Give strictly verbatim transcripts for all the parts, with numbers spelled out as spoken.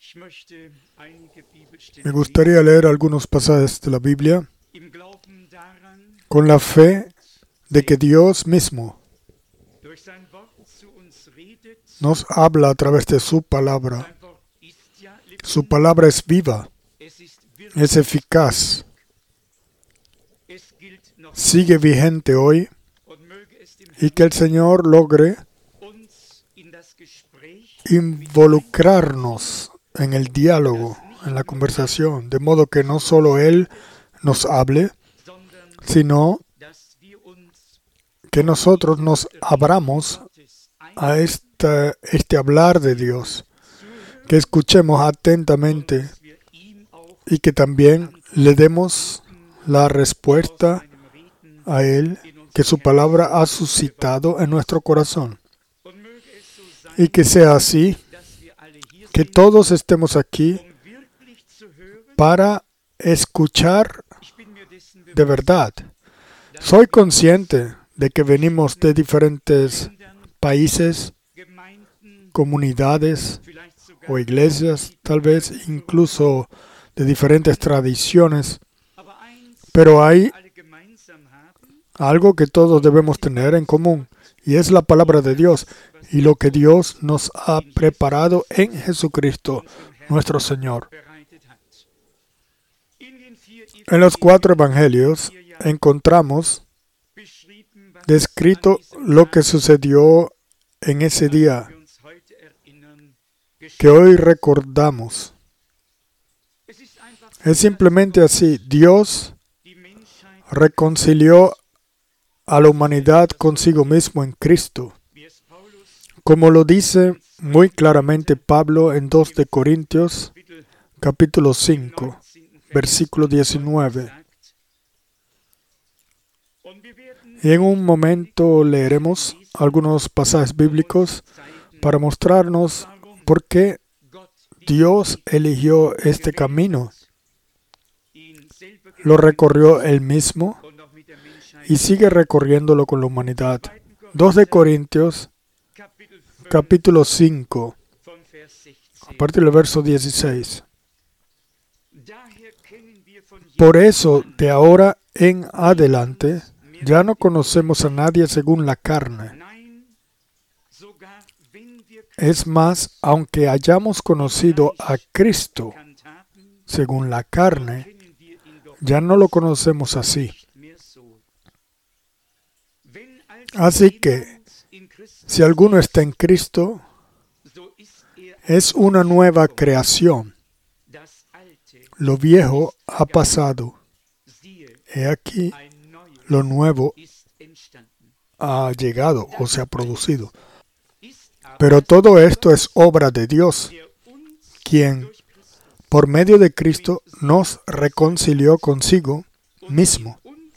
Me gustaría leer algunos pasajes de la Biblia con la fe de que Dios mismo nos habla a través de su palabra. Su palabra es viva, es eficaz, sigue vigente hoy, y que el Señor logre involucrarnos en el diálogo, en la conversación, de modo que no solo Él nos hable, sino que nosotros nos abramos a este, este hablar de Dios, que escuchemos atentamente y que también le demos la respuesta a Él que su palabra ha suscitado en nuestro corazón. Y que sea así, que todos estemos aquí para escuchar de verdad. Soy consciente de que venimos de diferentes países, comunidades o iglesias, tal vez incluso de diferentes tradiciones, pero hay algo que todos debemos tener en común, y es la palabra de Dios y lo que Dios nos ha preparado en Jesucristo, nuestro Señor. En los cuatro evangelios encontramos descrito lo que sucedió en ese día que hoy recordamos. Es simplemente así. Dios reconcilió a la humanidad consigo mismo en Cristo. Como lo dice muy claramente Pablo en dos de Corintios, capítulo cinco, versículo diecinueve. Y en un momento leeremos algunos pasajes bíblicos para mostrarnos por qué Dios eligió este camino. Lo recorrió Él mismo y sigue recorriéndolo con la humanidad. dos de Corintios, capítulo cinco, a partir del verso dieciséis. Por eso, de ahora en adelante, ya no conocemos a nadie según la carne. Es más, aunque hayamos conocido a Cristo según la carne, ya no lo conocemos así. Así que, si alguno está en Cristo, es una nueva creación. Lo viejo ha pasado. He aquí, lo nuevo ha llegado o se ha producido. Pero todo esto es obra de Dios, quien, por medio de Cristo, nos reconcilió consigo mismo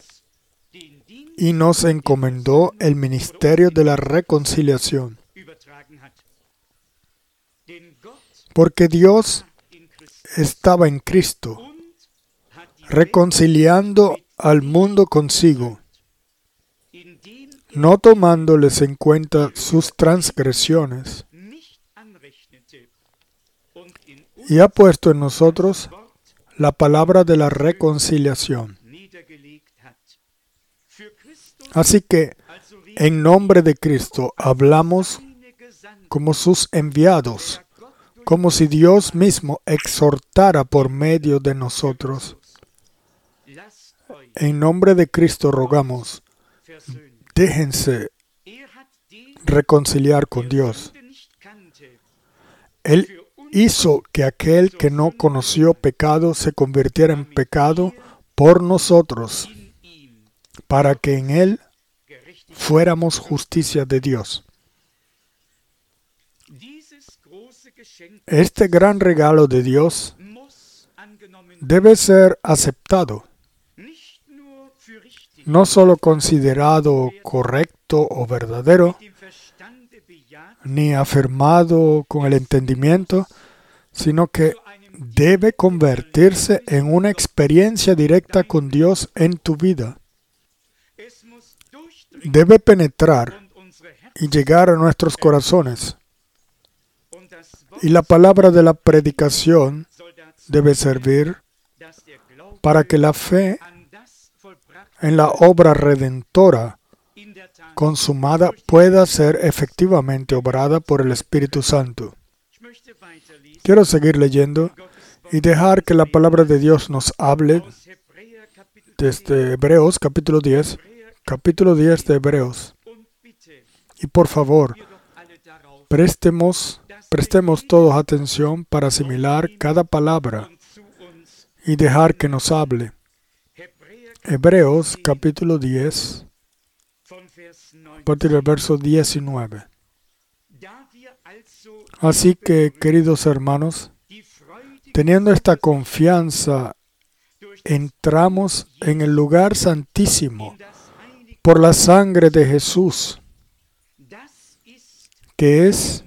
y nos encomendó el ministerio de la reconciliación. Porque Dios estaba en Cristo, reconciliando al mundo consigo, no tomándoles en cuenta sus transgresiones, y ha puesto en nosotros la palabra de la reconciliación. Así que, en nombre de Cristo, hablamos como sus enviados, como si Dios mismo exhortara por medio de nosotros. En nombre de Cristo rogamos, déjense reconciliar con Dios. Él hizo que aquel que no conoció pecado se convirtiera en pecado por nosotros, para que en Él fuéramos justicia de Dios. Este gran regalo de Dios debe ser aceptado, no solo considerado correcto o verdadero, ni afirmado con el entendimiento, sino que debe convertirse en una experiencia directa con Dios en tu vida. Debe penetrar y llegar a nuestros corazones. Y la palabra de la predicación debe servir para que la fe en la obra redentora consumada pueda ser efectivamente obrada por el Espíritu Santo. Quiero seguir leyendo y dejar que la palabra de Dios nos hable desde Hebreos capítulo diez, capítulo diez de Hebreos. Y por favor, prestemos, prestemos todos atención para asimilar cada palabra y dejar que nos hable. Hebreos capítulo diez, a partir del verso diecinueve. Así que, queridos hermanos, teniendo esta confianza, entramos en el lugar santísimo por la sangre de Jesús, que es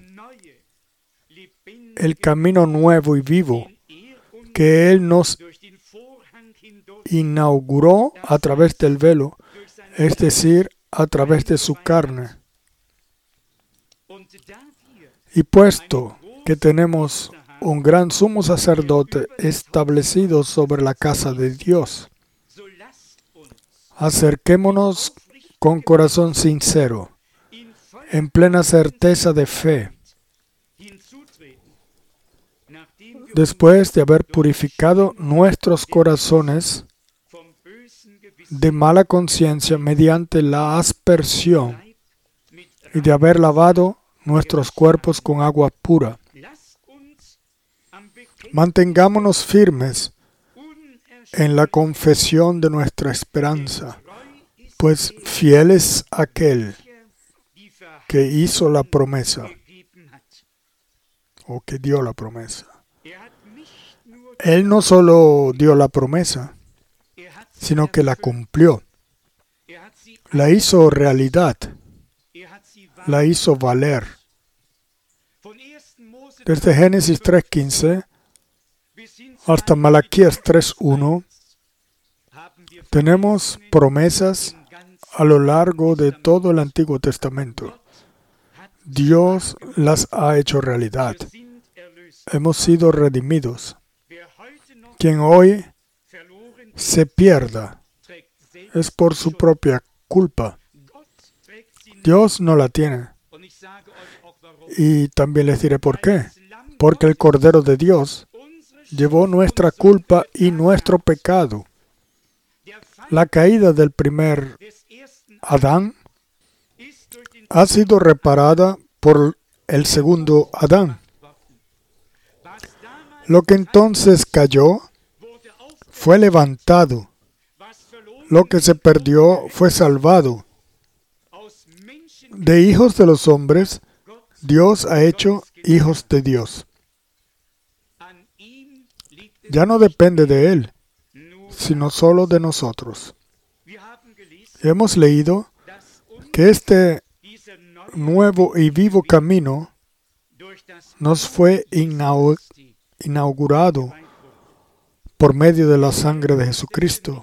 el camino nuevo y vivo que Él nos inauguró a través del velo, es decir, a través de su carne. Y puesto que tenemos un gran sumo sacerdote establecido sobre la casa de Dios, acerquémonos con corazón sincero, en plena certeza de fe, después de haber purificado nuestros corazones de mala conciencia mediante la aspersión y de haber lavado nuestros cuerpos con agua pura. Mantengámonos firmes en la confesión de nuestra esperanza, pues fiel es aquel que hizo la promesa, o que dio la promesa. Él no solo dio la promesa, sino que la cumplió. La hizo realidad. La hizo valer. Desde Génesis tres quince hasta Malaquías tres uno, tenemos promesas a lo largo de todo el Antiguo Testamento. Dios las ha hecho realidad. Hemos sido redimidos. Quien hoy se pierda es por su propia culpa. Dios no la tiene. Y también les diré por qué. Porque el Cordero de Dios llevó nuestra culpa y nuestro pecado. La caída del primer Adán ha sido reparada por el segundo Adán. Lo que entonces cayó fue levantado. Lo que se perdió fue salvado. De hijos de los hombres, Dios ha hecho hijos de Dios. Ya no depende de Él, sino solo de nosotros. Hemos leído que este nuevo y vivo camino nos fue inaugurado por medio de la sangre de Jesucristo.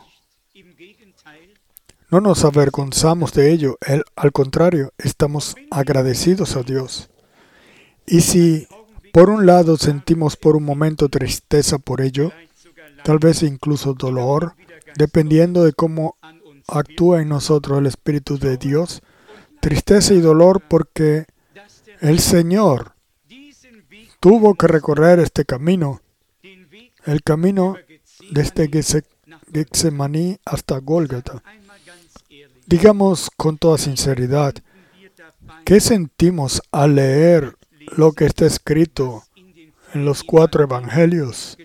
No nos avergonzamos de ello, Él, al contrario, estamos agradecidos a Dios. Y si por un lado sentimos por un momento tristeza por ello, tal vez incluso dolor, dependiendo de cómo actúa en nosotros el Espíritu de Dios, tristeza y dolor porque el Señor tuvo que recorrer este camino, el camino desde Getsemaní hasta Gólgota. Digamos con toda sinceridad, ¿qué sentimos al leer lo que está escrito en los cuatro evangelios?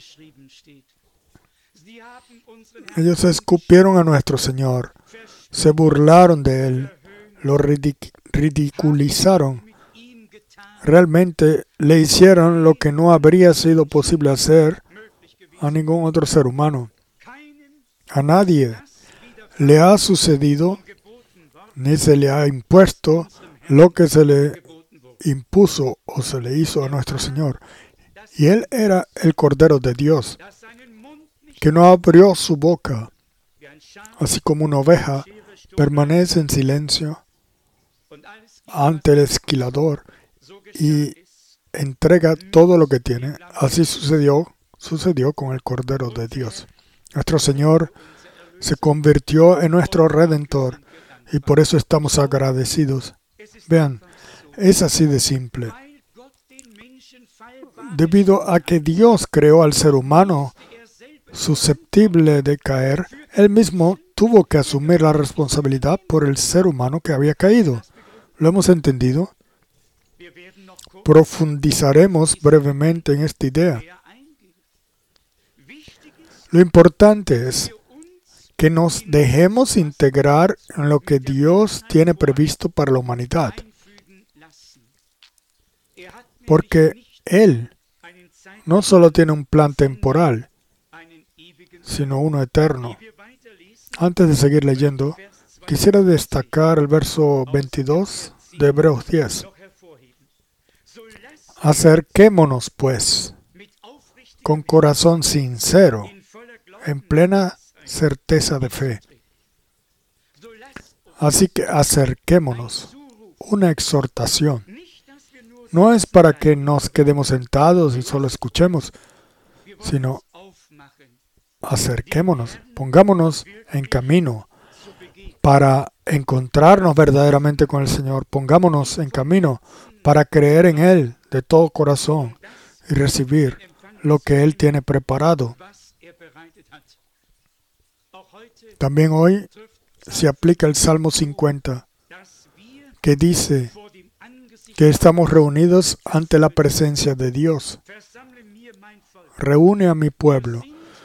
Ellos escupieron a nuestro Señor, se burlaron de Él, lo ridic- ridiculizaron. Realmente le hicieron lo que no habría sido posible hacer a ningún otro ser humano. A nadie le ha sucedido ni se le ha impuesto lo que se le impuso o se le hizo a nuestro Señor. Y Él era el Cordero de Dios, que no abrió su boca, así como una oveja permanece en silencio ante el esquilador, y entrega todo lo que tiene. Así sucedió, sucedió con el Cordero de Dios. Nuestro Señor se convirtió en nuestro Redentor y por eso estamos agradecidos. Vean, es así de simple. Debido a que Dios creó al ser humano susceptible de caer, Él mismo tuvo que asumir la responsabilidad por el ser humano que había caído. ¿Lo hemos entendido? Profundizaremos brevemente en esta idea. Lo importante es que nos dejemos integrar en lo que Dios tiene previsto para la humanidad. Porque Él no solo tiene un plan temporal, sino uno eterno. Antes de seguir leyendo, quisiera destacar el verso veintidós de Hebreos diez. Acerquémonos, pues, con corazón sincero, en plena certeza de fe. Así que acerquémonos. Una exhortación. No es para que nos quedemos sentados y solo escuchemos, sino acerquémonos, pongámonos en camino para encontrarnos verdaderamente con el Señor. Pongámonos en camino para creer en Él de todo corazón y recibir lo que Él tiene preparado. También hoy se aplica el Salmo cincuenta, que dice que estamos reunidos ante la presencia de Dios. Reúne a mi pueblo.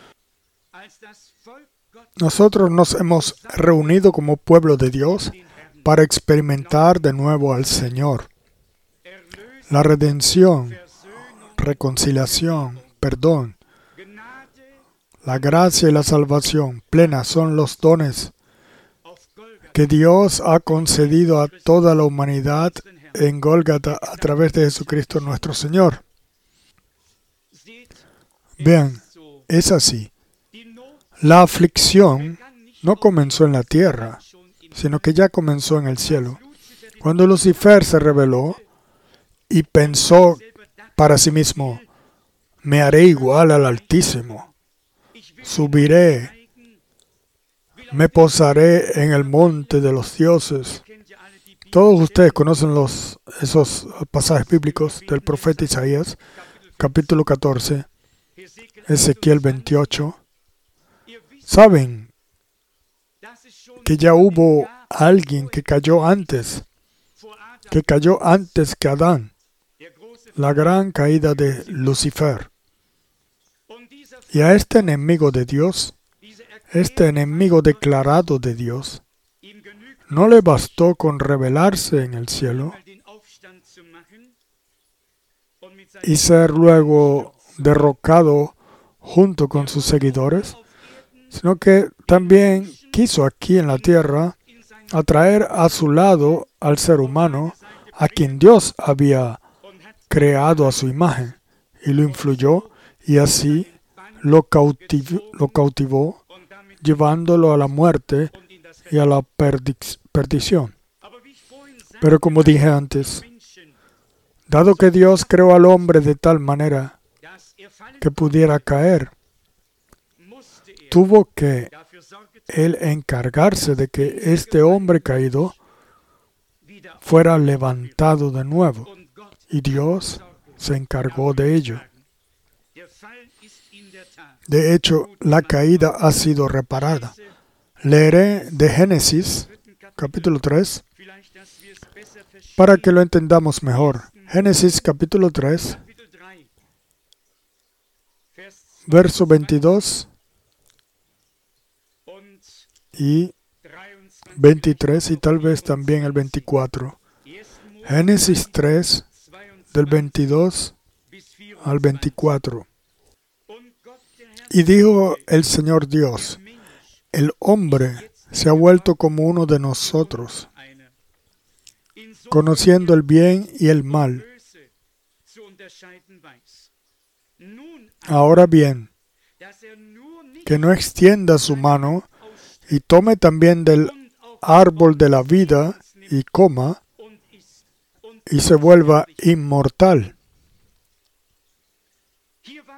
Nosotros nos hemos reunido como pueblo de Dios para experimentar de nuevo al Señor. La redención, reconciliación, perdón, la gracia y la salvación plena son los dones que Dios ha concedido a toda la humanidad en Gólgata a través de Jesucristo nuestro Señor. Vean, es así. La aflicción no comenzó en la tierra, sino que ya comenzó en el cielo. Cuando Lucifer se rebeló y pensó para sí mismo, me haré igual al Altísimo, subiré, me posaré en el monte de los dioses. Todos ustedes conocen los, esos pasajes bíblicos del profeta Isaías, capítulo catorce, Ezequiel veintiocho. Saben que ya hubo alguien que cayó antes, que cayó antes que Adán, la gran caída de Lucifer. Y a este enemigo de Dios, este enemigo declarado de Dios, no le bastó con rebelarse en el cielo y ser luego derrocado junto con sus seguidores, sino que también quiso aquí en la tierra atraer a su lado al ser humano a quien Dios había creado a su imagen y lo influyó y así lo cautivó, lo cautivó llevándolo a la muerte y a la perdic- perdición. Pero como dije antes, dado que Dios creó al hombre de tal manera que pudiera caer, tuvo que Él encargarse de que este hombre caído fuera levantado de nuevo. Y Dios se encargó de ello. De hecho, la caída ha sido reparada. Leeré de Génesis, capítulo tres, para que lo entendamos mejor. Génesis, capítulo tres, verso veintidós y veintitrés y tal vez también el veinticuatro. Génesis tres, del veintidós al veinticuatro. Y dijo el Señor Dios, el hombre se ha vuelto como uno de nosotros, conociendo el bien y el mal. Ahora bien, que no extienda su mano y tome también del árbol de la vida y coma y se vuelva inmortal.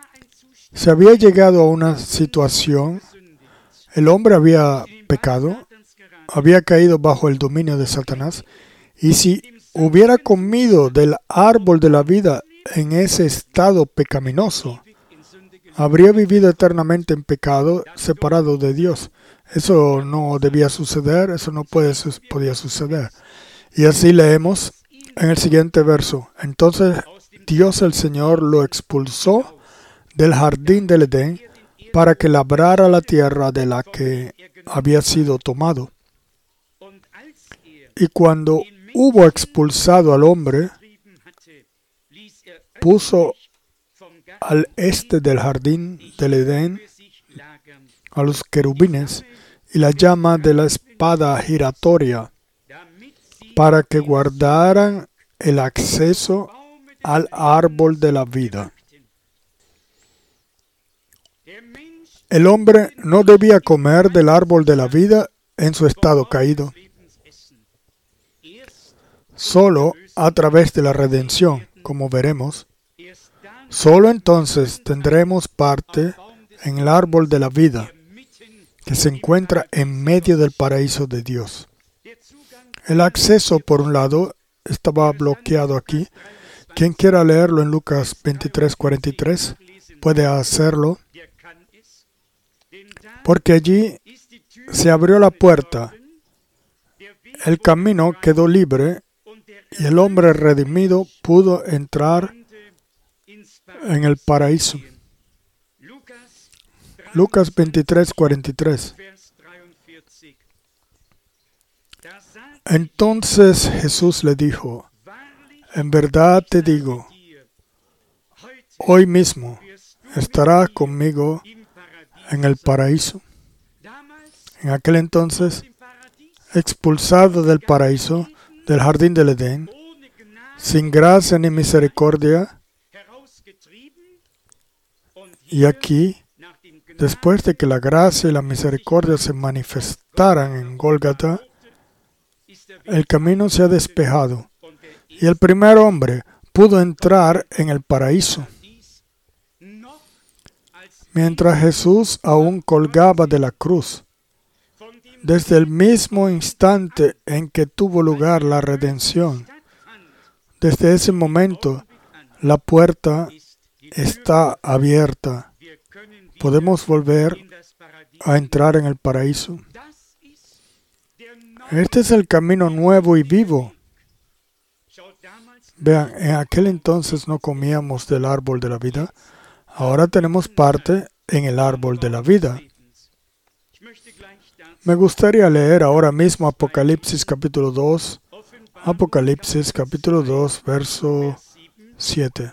Se había llegado a una situación, el hombre había pecado, había caído bajo el dominio de Satanás, y si hubiera comido del árbol de la vida en ese estado pecaminoso, habría vivido eternamente en pecado, separado de Dios. Eso no debía suceder, eso no puede, podía suceder. Y así leemos en el siguiente verso. Entonces Dios el Señor lo expulsó del jardín del Edén para que labrara la tierra de la que había sido tomado. Y cuando hubo expulsado al hombre, puso al este del jardín del Edén a los querubines y la llama de la espada giratoria para que guardaran el acceso al árbol de la vida. El hombre no debía comer del árbol de la vida en su estado caído. Solo a través de la redención, como veremos, solo entonces tendremos parte en el árbol de la vida que se encuentra en medio del paraíso de Dios. El acceso, por un lado, estaba bloqueado aquí. Quien quiera leerlo en Lucas veintitrés, cuarenta y tres, puede hacerlo, porque allí se abrió la puerta, el camino quedó libre y el hombre redimido pudo entrar en el paraíso. Lucas veintitrés, cuarenta y tres. Entonces Jesús le dijo: en verdad te digo, hoy mismo estarás conmigo en el paraíso. En aquel entonces, expulsado del paraíso, del jardín del Edén, sin gracia ni misericordia, y aquí, después de que la gracia y la misericordia se manifestaran en Gólgata, el camino se ha despejado y el primer hombre pudo entrar en el paraíso. Mientras Jesús aún colgaba de la cruz, desde el mismo instante en que tuvo lugar la redención, desde ese momento la puerta está abierta. Podemos volver a entrar en el paraíso. Este es el camino nuevo y vivo. Vean, en aquel entonces no comíamos del árbol de la vida. Ahora tenemos parte en el árbol de la vida. Me gustaría leer ahora mismo Apocalipsis capítulo dos. Apocalipsis capítulo dos, verso siete.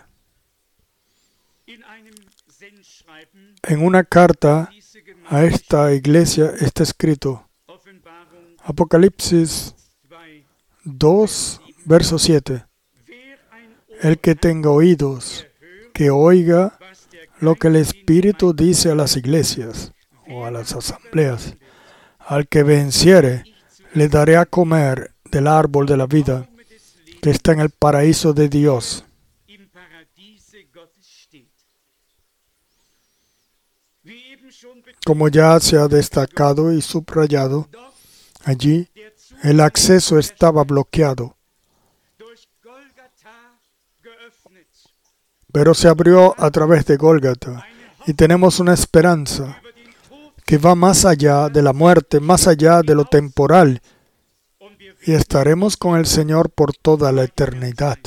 En una carta a esta iglesia está escrito, Apocalipsis dos, verso siete. El que tenga oídos, que oiga lo que el Espíritu dice a las iglesias o a las asambleas. Al que venciere, le daré a comer del árbol de la vida que está en el paraíso de Dios. Como ya se ha destacado y subrayado, allí el acceso estaba bloqueado, pero se abrió a través de Gólgata y tenemos una esperanza que va más allá de la muerte, más allá de lo temporal, y estaremos con el Señor por toda la eternidad.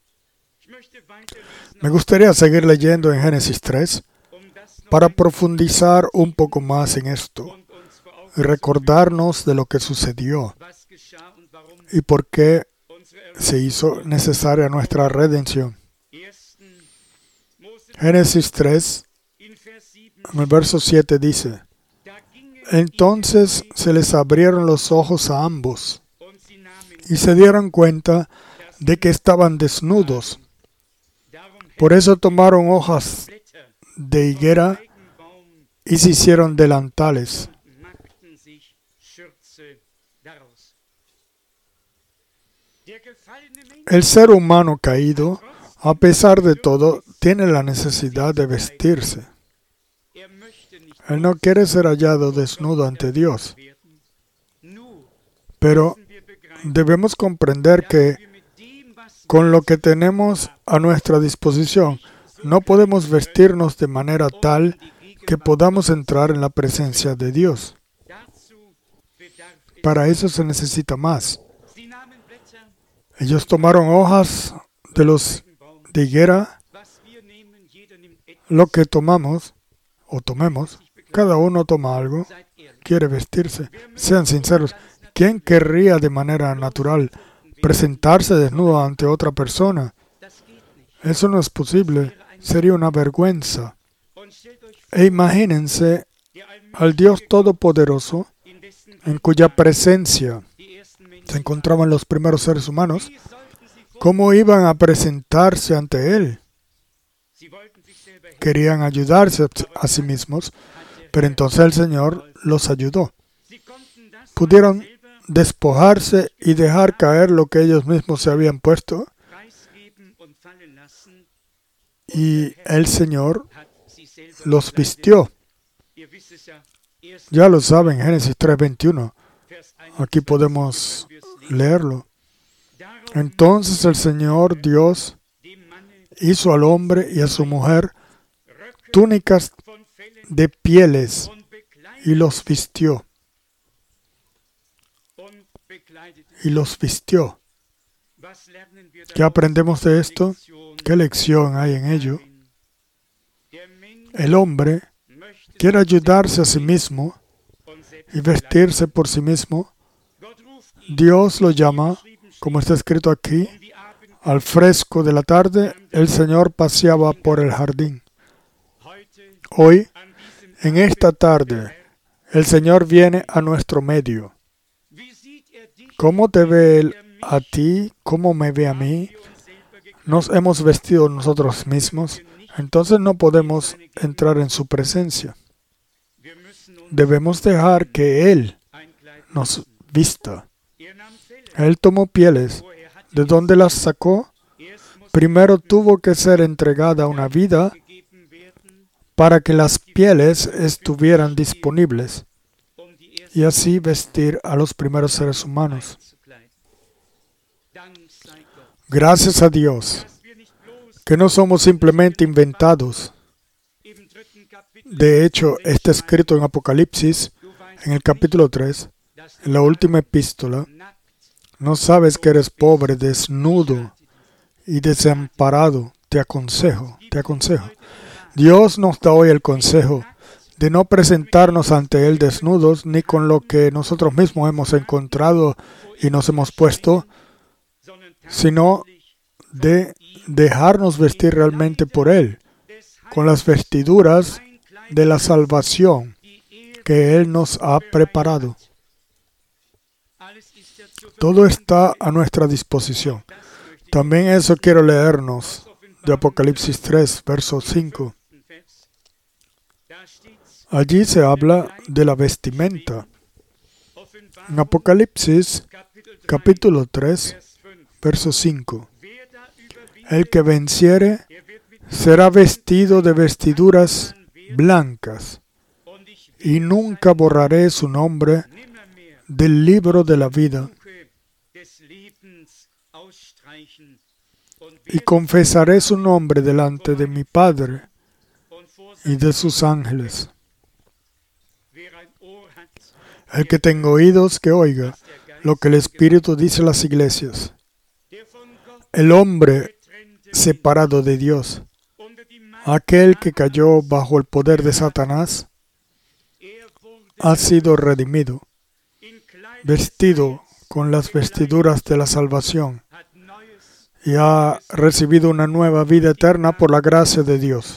Me gustaría seguir leyendo en Génesis tres para profundizar un poco más en esto y recordarnos de lo que sucedió y por qué se hizo necesaria nuestra redención. Génesis tres, en el verso siete dice, entonces se les abrieron los ojos a ambos y se dieron cuenta de que estaban desnudos. Por eso tomaron hojas de higuera y se hicieron delantales. El ser humano caído a pesar de todo, tiene la necesidad de vestirse. Él no quiere ser hallado desnudo ante Dios. Pero debemos comprender que con lo que tenemos a nuestra disposición, no podemos vestirnos de manera tal que podamos entrar en la presencia de Dios. Para eso se necesita más. Ellos tomaron hojas de los de higuera. Lo que tomamos, o tomemos, cada uno toma algo, quiere vestirse. Sean sinceros. ¿Quién querría de manera natural presentarse desnudo ante otra persona? Eso no es posible. Sería una vergüenza. E imagínense al Dios Todopoderoso, en cuya presencia se encontraban los primeros seres humanos, ¿cómo iban a presentarse ante Él? Querían ayudarse a sí mismos, pero entonces el Señor los ayudó. Pudieron despojarse y dejar caer lo que ellos mismos se habían puesto, y el Señor los vistió. Ya lo saben, Génesis tres veintiuno. Aquí podemos leerlo. Entonces el Señor Dios hizo al hombre y a su mujer túnicas de pieles y los vistió. Y los vistió. ¿Qué aprendemos de esto? ¿Qué lección hay en ello? El hombre quiere ayudarse a sí mismo y vestirse por sí mismo. Dios lo llama, como está escrito aquí, al fresco de la tarde, el Señor paseaba por el jardín. Hoy, en esta tarde, el Señor viene a nuestro medio. ¿Cómo te ve Él a ti? ¿Cómo me ve a mí? ¿Nos hemos vestido nosotros mismos? Entonces no podemos entrar en su presencia. Debemos dejar que Él nos vista. Él tomó pieles. ¿De dónde las sacó? Primero tuvo que ser entregada una vida para que las pieles estuvieran disponibles y así vestir a los primeros seres humanos. Gracias a Dios que no somos simplemente inventados. De hecho, está escrito en Apocalipsis, en el capítulo tres, en la última epístola, no sabes que eres pobre, desnudo y desamparado. Te aconsejo, te aconsejo. Dios nos da hoy el consejo de no presentarnos ante Él desnudos, ni con lo que nosotros mismos hemos encontrado y nos hemos puesto, sino de dejarnos vestir realmente por Él, con las vestiduras de la salvación que Él nos ha preparado. Todo está a nuestra disposición. También eso quiero leernos de Apocalipsis tres, verso cinco. Allí se habla de la vestimenta. En Apocalipsis, capítulo tres, verso cinco. El que venciere será vestido de vestiduras blancas, y nunca borraré su nombre del libro de la vida, y confesaré su nombre delante de mi Padre y de sus ángeles. El que tenga oídos, que oiga lo que el Espíritu dice a las iglesias. El hombre separado de Dios, aquel que cayó bajo el poder de Satanás, ha sido redimido, vestido con las vestiduras de la salvación, y ha recibido una nueva vida eterna por la gracia de Dios.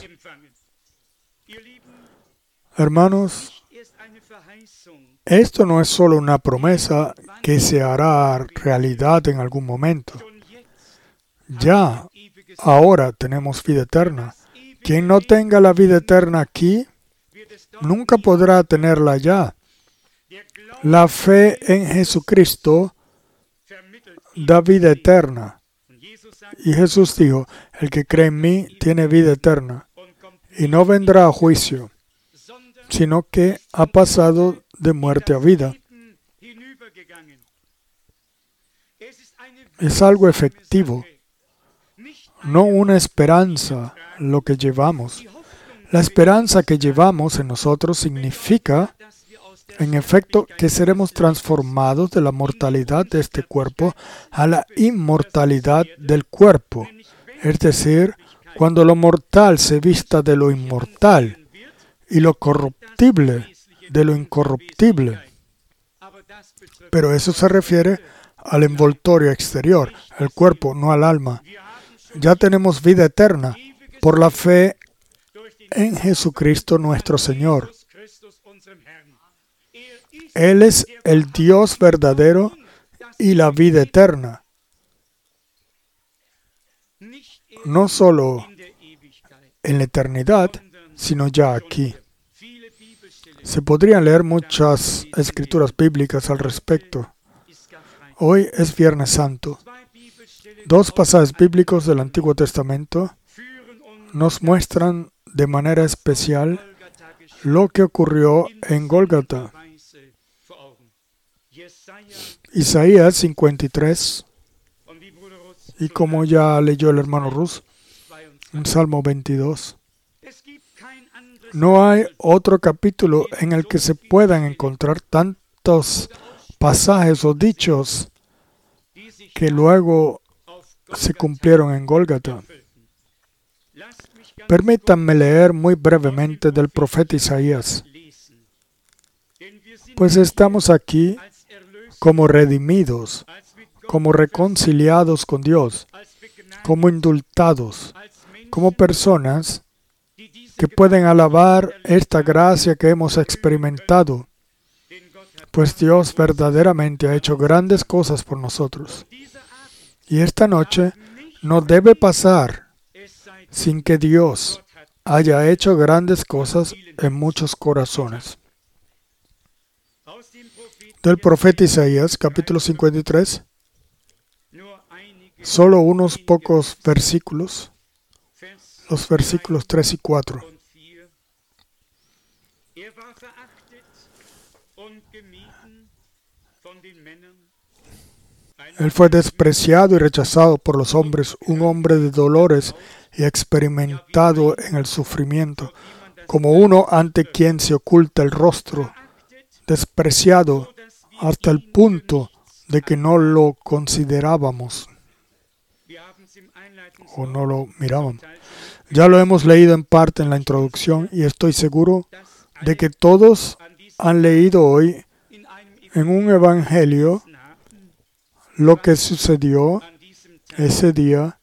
Hermanos, esto no es solo una promesa que se hará realidad en algún momento. Ya, ahora tenemos vida eterna. Quien no tenga la vida eterna aquí, nunca podrá tenerla ya. La fe en Jesucristo da vida eterna. Y Jesús dijo, el que cree en mí tiene vida eterna y no vendrá a juicio, sino que ha pasado de muerte a vida. Es algo efectivo, no una esperanza lo que llevamos. La esperanza que llevamos en nosotros significa, en efecto, que seremos transformados de la mortalidad de este cuerpo a la inmortalidad del cuerpo. Es decir, cuando lo mortal se vista de lo inmortal y lo corruptible de lo incorruptible. Pero eso se refiere al envoltorio exterior, al cuerpo, no al alma. Ya tenemos vida eterna por la fe en Jesucristo nuestro Señor. Él es el Dios verdadero y la vida eterna. No solo en la eternidad, sino ya aquí. Se podrían leer muchas escrituras bíblicas al respecto. Hoy es Viernes Santo. Dos pasajes bíblicos del Antiguo Testamento nos muestran de manera especial lo que ocurrió en Gólgota. Isaías cincuenta y tres, y como ya leyó el hermano Rus, en Salmo veintidós. No hay otro capítulo en el que se puedan encontrar tantos pasajes o dichos que luego se cumplieron en Gólgota. Permítanme leer muy brevemente del profeta Isaías, pues estamos aquí como redimidos, como reconciliados con Dios, como indultados, como personas que pueden alabar esta gracia que hemos experimentado, pues Dios verdaderamente ha hecho grandes cosas por nosotros. Y esta noche no debe pasar sin que Dios haya hecho grandes cosas en muchos corazones. Del profeta Isaías, capítulo cincuenta y tres, solo unos pocos versículos, los versículos tres y cuatro. Él fue despreciado y rechazado por los hombres, un hombre de dolores y experimentado en el sufrimiento, como uno ante quien se oculta el rostro, despreciado hasta el punto de que no lo considerábamos o no lo mirábamos. Ya lo hemos leído en parte en la introducción y estoy seguro de que todos han leído hoy en un evangelio lo que sucedió ese día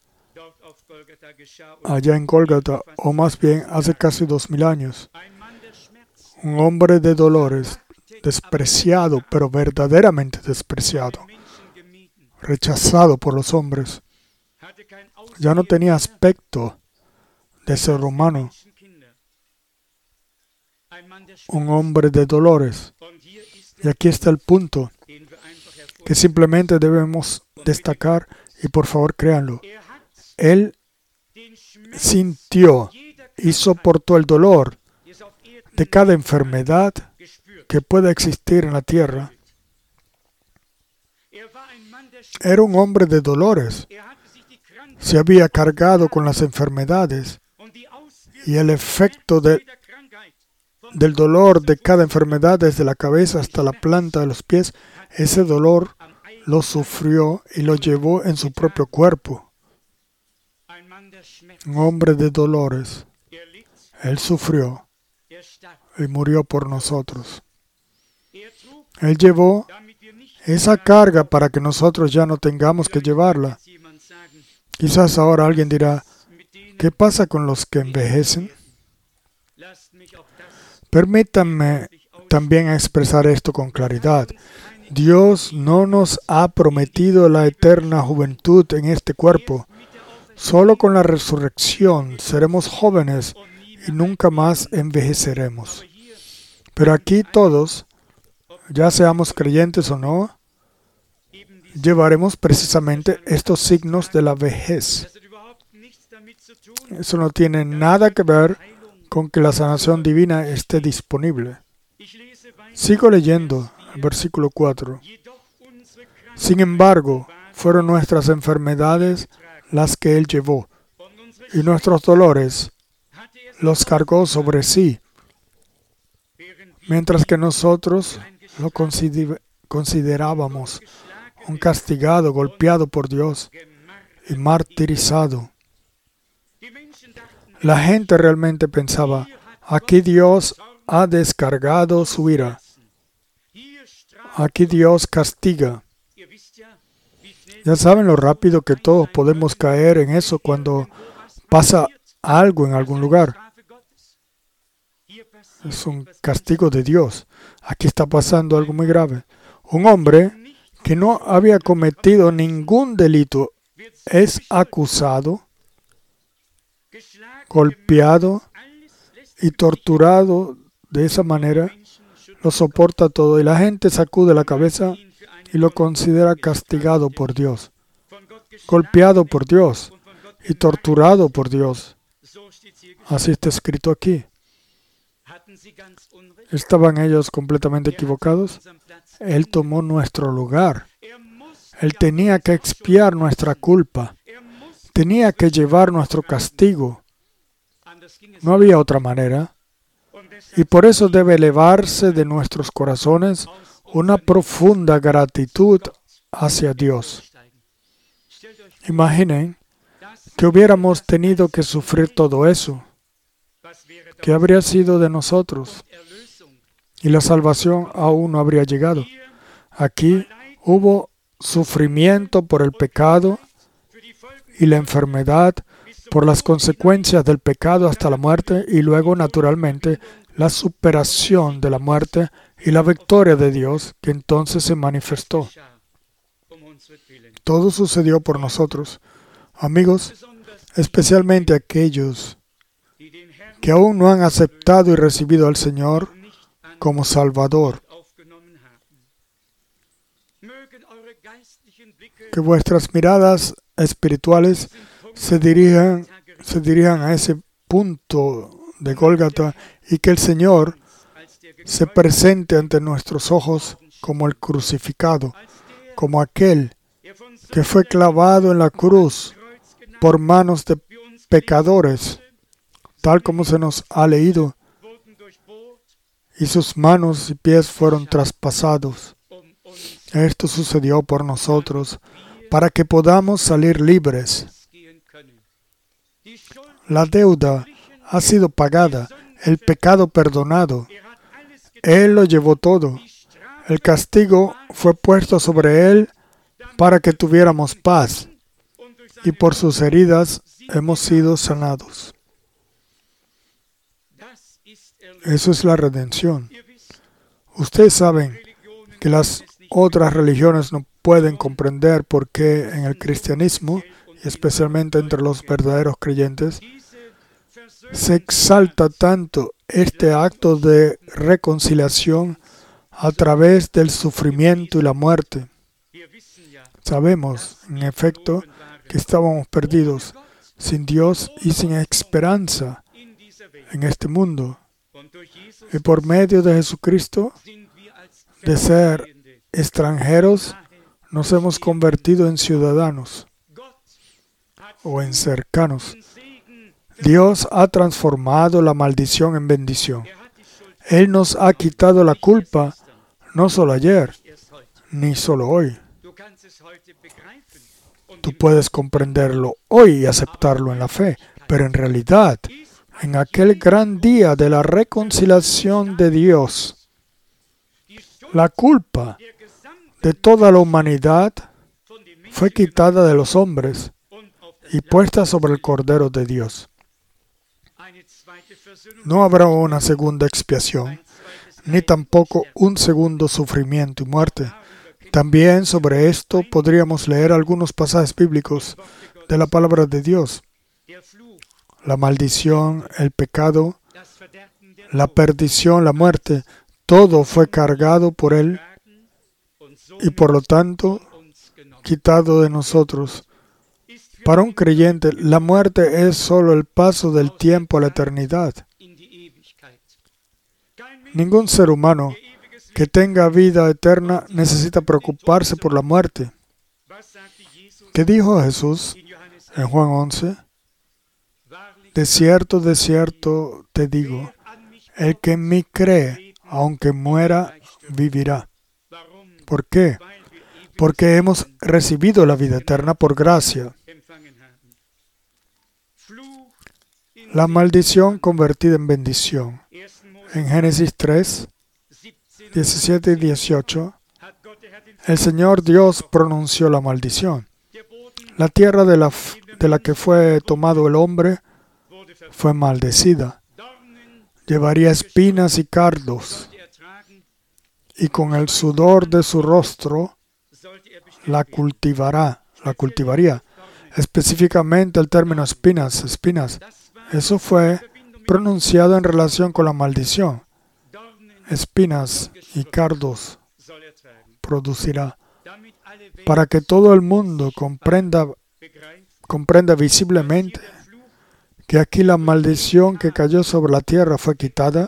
allá en Gólgota, o más bien hace casi dos mil años. Un hombre de dolores, despreciado, pero verdaderamente despreciado, rechazado por los hombres. Ya no tenía aspecto de ser humano. Un hombre de dolores. Y aquí está el punto que simplemente debemos destacar, y por favor créanlo. Él sintió y soportó el dolor de cada enfermedad que pueda existir en la tierra. Era un hombre de dolores. Se había cargado con las enfermedades y el efecto de, del dolor de cada enfermedad desde la cabeza hasta la planta de los pies, ese dolor lo sufrió y lo llevó en su propio cuerpo. Un hombre de dolores. Él sufrió y murió por nosotros. Él llevó esa carga para que nosotros ya no tengamos que llevarla. Quizás ahora alguien dirá, ¿qué pasa con los que envejecen? Permítanme también expresar esto con claridad. Dios no nos ha prometido la eterna juventud en este cuerpo. Solo con la resurrección seremos jóvenes y nunca más envejeceremos. Pero aquí todos, ya seamos creyentes o no, llevaremos precisamente estos signos de la vejez. Eso no tiene nada que ver con que la sanación divina esté disponible. Sigo leyendo el versículo cuatro. Sin embargo, fueron nuestras enfermedades las que Él llevó, y nuestros dolores los cargó sobre sí, mientras que nosotros lo consider- considerábamos un castigado, golpeado por Dios y martirizado. La gente realmente pensaba, aquí Dios ha descargado su ira. Aquí Dios castiga. Ya saben lo rápido que todos podemos caer en eso cuando pasa algo en algún lugar. Es un castigo de Dios. Aquí está pasando algo muy grave. Un hombre que no había cometido ningún delito es acusado, golpeado y torturado de esa manera. Lo soporta todo y la gente sacude la cabeza y lo considera castigado por Dios, golpeado por Dios y torturado por Dios. Así está escrito aquí. ¿Estaban ellos completamente equivocados? Él tomó nuestro lugar. Él tenía que expiar nuestra culpa. Tenía que llevar nuestro castigo. No había otra manera. Y por eso debe elevarse de nuestros corazones una profunda gratitud hacia Dios. Imaginen que hubiéramos tenido que sufrir todo eso. ¿Qué habría sido de nosotros? Y la salvación aún no habría llegado. Aquí hubo sufrimiento por el pecado y la enfermedad, por las consecuencias del pecado hasta la muerte, y luego, naturalmente, la superación de la muerte y la victoria de Dios que entonces se manifestó. Todo sucedió por nosotros. Amigos, especialmente aquellos que aún no han aceptado y recibido al Señor como Salvador. Que vuestras miradas espirituales se dirijan, se dirijan a ese punto de Gólgata y que el Señor se presente ante nuestros ojos como el crucificado, como aquel que fue clavado en la cruz por manos de pecadores, tal como se nos ha leído, y sus manos y pies fueron traspasados. Esto sucedió por nosotros, para que podamos salir libres. La deuda ha sido pagada, el pecado perdonado. Él lo llevó todo. El castigo fue puesto sobre Él para que tuviéramos paz, y por sus heridas hemos sido sanados. Eso es la redención. Ustedes saben que las otras religiones no pueden comprender por qué en el cristianismo, y especialmente entre los verdaderos creyentes, se exalta tanto este acto de reconciliación a través del sufrimiento y la muerte. Sabemos, en efecto, que estábamos perdidos, sin Dios y sin esperanza en este mundo. Y por medio de Jesucristo, de ser extranjeros, nos hemos convertido en ciudadanos o en cercanos. Dios ha transformado la maldición en bendición. Él nos ha quitado la culpa, no solo ayer, ni solo hoy. Tú puedes comprenderlo hoy y aceptarlo en la fe, pero en realidad, en aquel gran día de la reconciliación de Dios, la culpa de toda la humanidad fue quitada de los hombres y puesta sobre el Cordero de Dios. No habrá una segunda expiación, ni tampoco un segundo sufrimiento y muerte. También sobre esto podríamos leer algunos pasajes bíblicos de la palabra de Dios. La maldición, el pecado, la perdición, la muerte, todo fue cargado por Él y por lo tanto quitado de nosotros. Para un creyente, la muerte es solo el paso del tiempo a la eternidad. Ningún ser humano que tenga vida eterna necesita preocuparse por la muerte. ¿Qué dijo Jesús en Juan once? De cierto, de cierto te digo, el que en mí cree, aunque muera, vivirá. ¿Por qué? Porque hemos recibido la vida eterna por gracia. La maldición convertida en bendición. En Génesis tres, diecisiete y dieciocho, el Señor Dios pronunció la maldición. La tierra de la, de la que fue tomado el hombre fue maldecida. Llevaría espinas y cardos, y con el sudor de su rostro la cultivará, la cultivaría. Específicamente el término espinas, espinas, eso fue pronunciado en relación con la maldición. Espinas y cardos producirá, para que todo el mundo comprenda, comprenda visiblemente que aquí la maldición que cayó sobre la tierra fue quitada.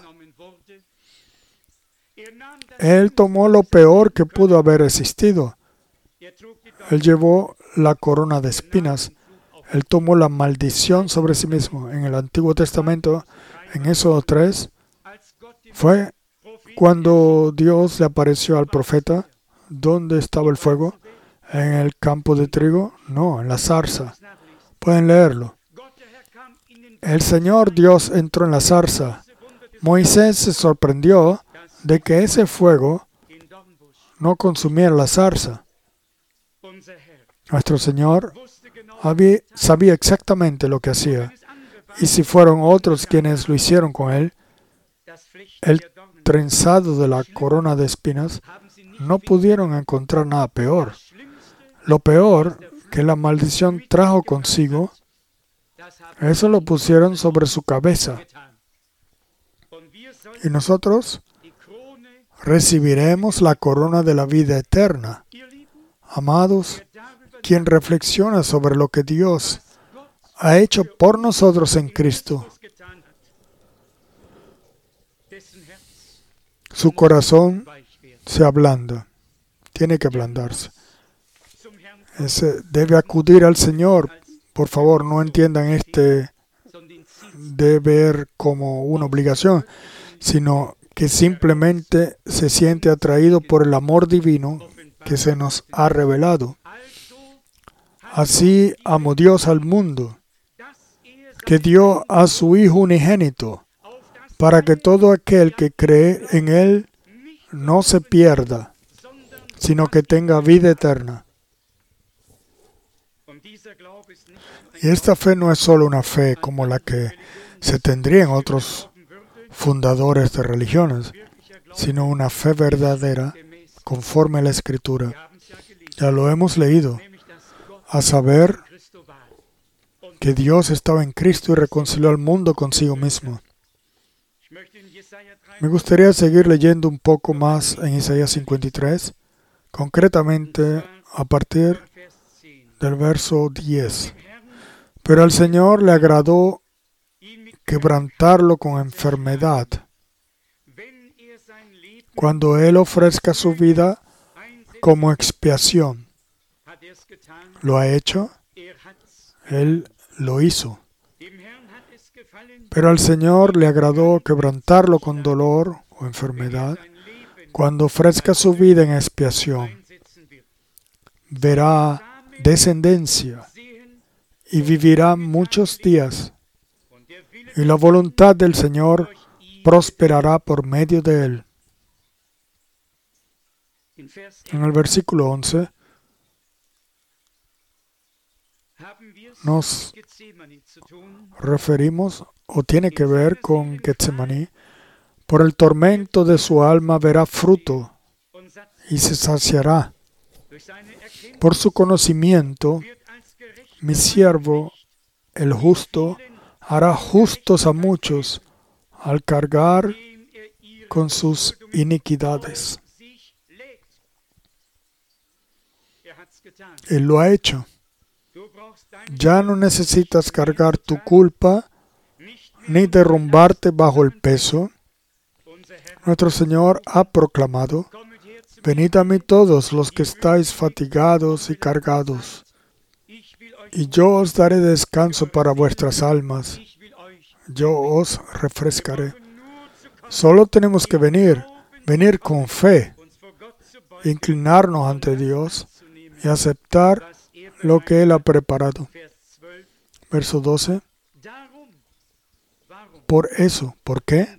Él tomó lo peor que pudo haber existido. Él llevó la corona de espinas. Él tomó la maldición sobre sí mismo. En el Antiguo Testamento, en Éxodo tres, fue cuando Dios le apareció al profeta. ¿Dónde estaba el fuego? ¿En el campo de trigo? No, en la zarza. Pueden leerlo. El Señor Dios entró en la zarza. Moisés se sorprendió de que ese fuego no consumiera la zarza. Nuestro Señor había, sabía exactamente lo que hacía. Y si fueron otros quienes lo hicieron con Él, el trenzado de la corona de espinas, no pudieron encontrar nada peor. Lo peor que la maldición trajo consigo, eso lo pusieron sobre su cabeza. Y nosotros recibiremos la corona de la vida eterna. Amados, quien reflexiona sobre lo que Dios ha hecho por nosotros en Cristo, su corazón se ablanda. Tiene que ablandarse. Ese debe acudir al Señor. Por favor, no entiendan este deber como una obligación, sino que simplemente se siente atraído por el amor divino que se nos ha revelado. Así amó Dios al mundo, que dio a su Hijo unigénito, para que todo aquel que cree en Él no se pierda, sino que tenga vida eterna. Y esta fe no es solo una fe como la que se tendría en otros fundadores de religiones, sino una fe verdadera conforme a la Escritura. Ya lo hemos leído, a saber que Dios estaba en Cristo y reconcilió al mundo consigo mismo. Me gustaría seguir leyendo un poco más en Isaías cincuenta y tres, concretamente a partir del verso diez. Pero al Señor le agradó quebrantarlo con enfermedad. Cuando Él ofrezca su vida como expiación, ¿lo ha hecho? Él lo hizo. Pero al Señor le agradó quebrantarlo con dolor o enfermedad. Cuando ofrezca su vida en expiación, verá descendencia y vivirá muchos días. Y la voluntad del Señor prosperará por medio de él. En el versículo once nos referimos o tiene que ver con Getsemaní. Por el tormento de su alma verá fruto y se saciará. Por su conocimiento, mi siervo, el justo, hará justos a muchos al cargar con sus iniquidades. Él lo ha hecho. Ya no necesitas cargar tu culpa ni derrumbarte bajo el peso. Nuestro Señor ha proclamado: venid a mí todos los que estáis fatigados y cargados, y yo os daré descanso para vuestras almas. Yo os refrescaré. Solo tenemos que venir, venir con fe, inclinarnos ante Dios y aceptar lo que Él ha preparado. Verso doce. Por eso, ¿por qué?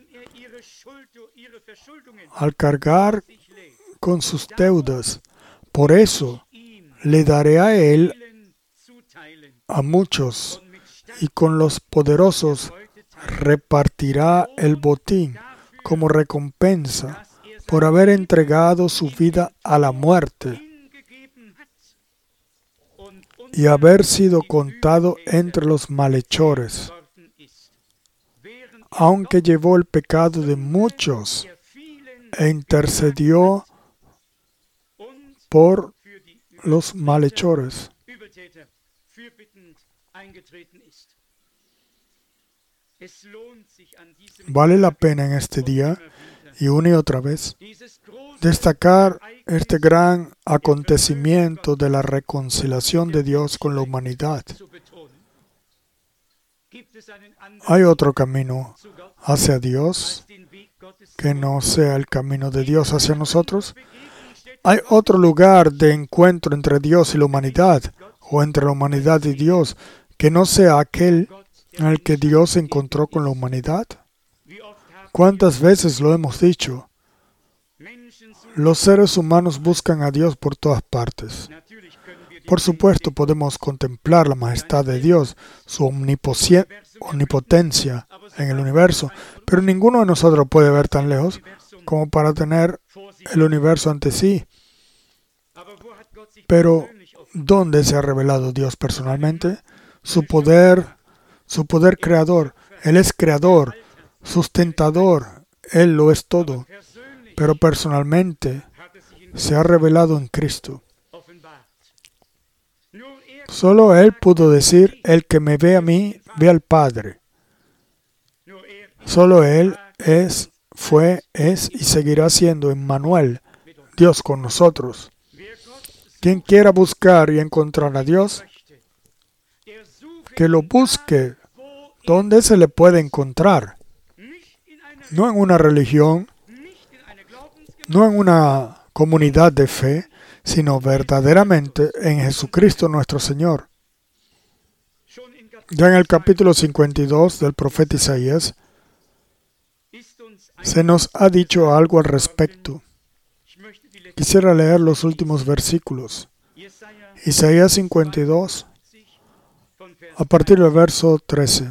Al cargar con sus deudas, por eso le daré a Él a muchos, y con los poderosos repartirá el botín como recompensa por haber entregado su vida a la muerte y haber sido contado entre los malhechores. Aunque llevó el pecado de muchos e intercedió por los malhechores. Vale la pena en este día, y una y otra vez, destacar este gran acontecimiento de la reconciliación de Dios con la humanidad. ¿Hay otro camino hacia Dios que no sea el camino de Dios hacia nosotros? ¿Hay otro lugar de encuentro entre Dios y la humanidad, o entre la humanidad y Dios, que no sea aquel en el que Dios se encontró con la humanidad? ¿Cuántas veces lo hemos dicho? Los seres humanos buscan a Dios por todas partes. Por supuesto, podemos contemplar la majestad de Dios, su omnipotencia en el universo, pero ninguno de nosotros puede ver tan lejos como para tener el universo ante sí. Pero, ¿dónde se ha revelado Dios personalmente? Su poder, su poder creador. Él es creador, sustentador, Él lo es todo. Pero personalmente se ha revelado en Cristo. Solo Él pudo decir: el que me ve a mí, ve al Padre. Solo Él es, fue, es y seguirá siendo Emmanuel, Dios con nosotros. Quien quiera buscar y encontrar a Dios, que lo busque donde se le puede encontrar. No en una religión, no en una comunidad de fe, sino verdaderamente en Jesucristo nuestro Señor. Ya en el capítulo cincuenta y dos del profeta Isaías, se nos ha dicho algo al respecto. Quisiera leer los últimos versículos. Isaías cincuenta y dos, a partir del verso trece.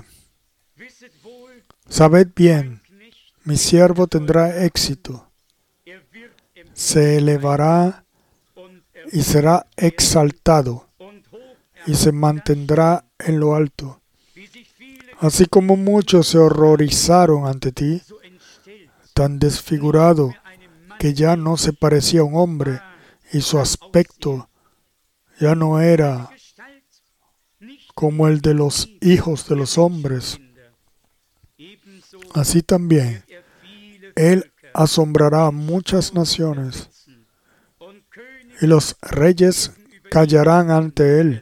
Sabed bien, mi siervo tendrá éxito, se elevará y será exaltado, y se mantendrá en lo alto. Así como muchos se horrorizaron ante ti, tan desfigurado que ya no se parecía a un hombre, y su aspecto ya no era como el de los hijos de los hombres. Así también, Él asombrará a muchas naciones, y los reyes callarán ante Él,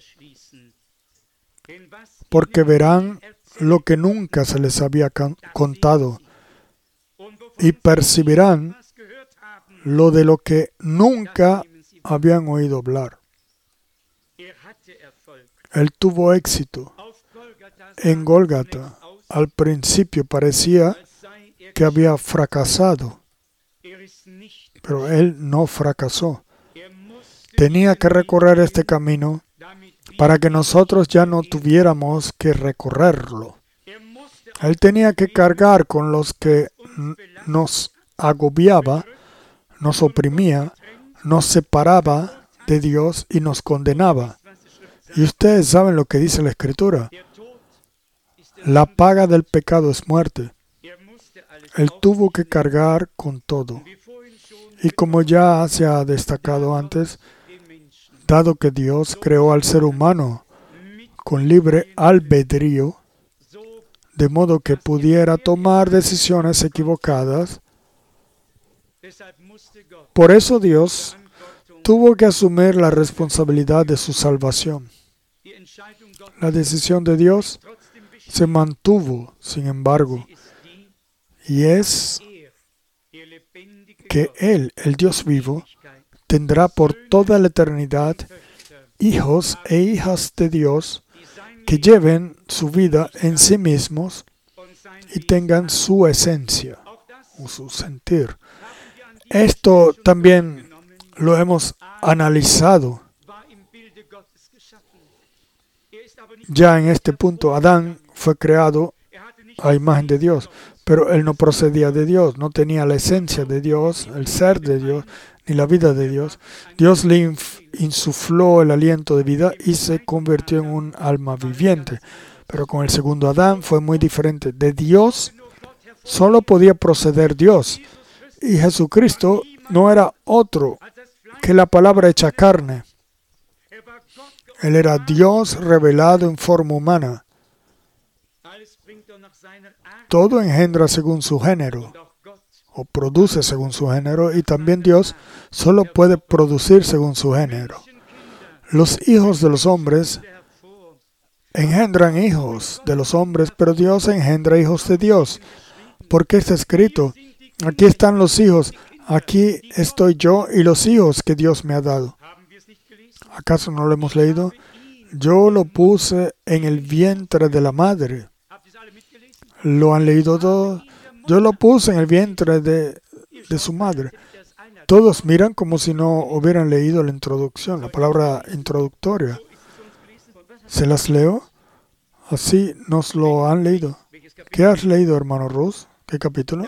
porque verán lo que nunca se les había contado, y percibirán lo de lo que nunca habían oído hablar. Él tuvo éxito. En Gólgata, al principio parecía que había fracasado, pero Él no fracasó. Tenía que recorrer este camino para que nosotros ya no tuviéramos que recorrerlo. Él tenía que cargar con los que nos agobiaba, nos oprimía, nos separaba de Dios y nos condenaba. Y ustedes saben lo que dice la Escritura. La paga del pecado es muerte. Él tuvo que cargar con todo. Y como ya se ha destacado antes, dado que Dios creó al ser humano con libre albedrío, de modo que pudiera tomar decisiones equivocadas. Por eso Dios tuvo que asumir la responsabilidad de su salvación. La decisión de Dios se mantuvo, sin embargo, y es que Él, el Dios vivo, tendrá por toda la eternidad hijos e hijas de Dios que lleven su vida en sí mismos y tengan su esencia o su sentir. Esto también lo hemos analizado. Ya en este punto, Adán fue creado a imagen de Dios, pero él no procedía de Dios, no tenía la esencia de Dios, el ser de Dios, ni la vida de Dios. Dios le insufló el aliento de vida y se convirtió en un alma viviente. Pero con el segundo Adán fue muy diferente. De Dios solo podía proceder Dios. Y Jesucristo no era otro que la palabra hecha carne. Él era Dios revelado en forma humana. Todo engendra según su género, o produce según su género, y también Dios solo puede producir según su género. Los hijos de los hombres engendran hijos de los hombres, pero Dios engendra hijos de Dios. Porque está escrito, aquí están los hijos, aquí estoy yo y los hijos que Dios me ha dado. ¿Acaso no lo hemos leído? Yo lo puse en el vientre de la madre. ¿Lo han leído todos? Yo lo puse en el vientre de, de su madre. Todos miran como si no hubieran leído la introducción, la palabra introductoria. ¿Se las leo? Así nos lo han leído. ¿Qué has leído, hermano Ruz? ¿Qué capítulo?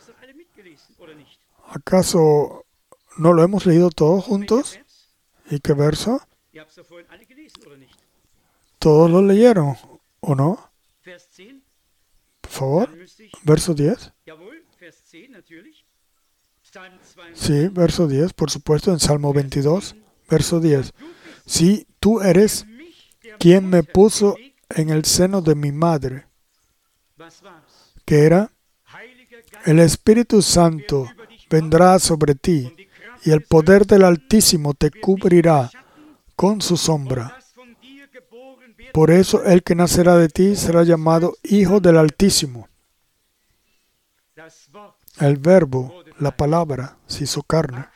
¿Acaso no lo hemos leído todos juntos? ¿Y qué verso? ¿Todos lo leyeron o no? Por favor, verso diez. Sí, verso diez, por supuesto, en Salmo veintidós, verso diez. Sí, tú eres quien me puso en el seno de mi madre. ¿Qué era? El Espíritu Santo vendrá sobre ti y el poder del Altísimo te cubrirá con su sombra. Por eso el que nacerá de ti será llamado Hijo del Altísimo. El verbo, la palabra, se hizo carne.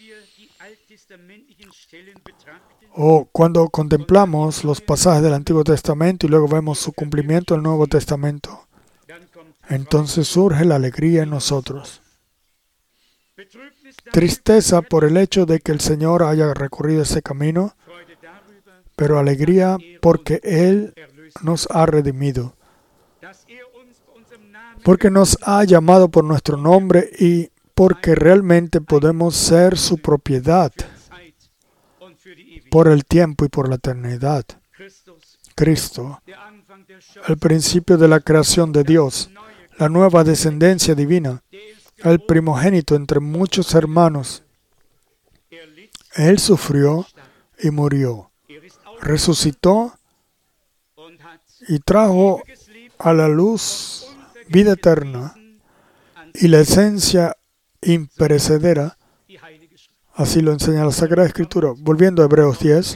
O cuando contemplamos los pasajes del Antiguo Testamento y luego vemos su cumplimiento en el Nuevo Testamento, entonces surge la alegría en nosotros. Tristeza por el hecho de que el Señor haya recorrido ese camino, pero alegría porque Él nos ha redimido, porque nos ha llamado por nuestro nombre y porque realmente podemos ser su propiedad por el tiempo y por la eternidad. Cristo, el principio de la creación de Dios, la nueva descendencia divina, el primogénito entre muchos hermanos. Él sufrió y murió, resucitó y trajo a la luz vida eterna y la esencia imperecedera. Así lo enseña la Sagrada Escritura. Volviendo a Hebreos diez,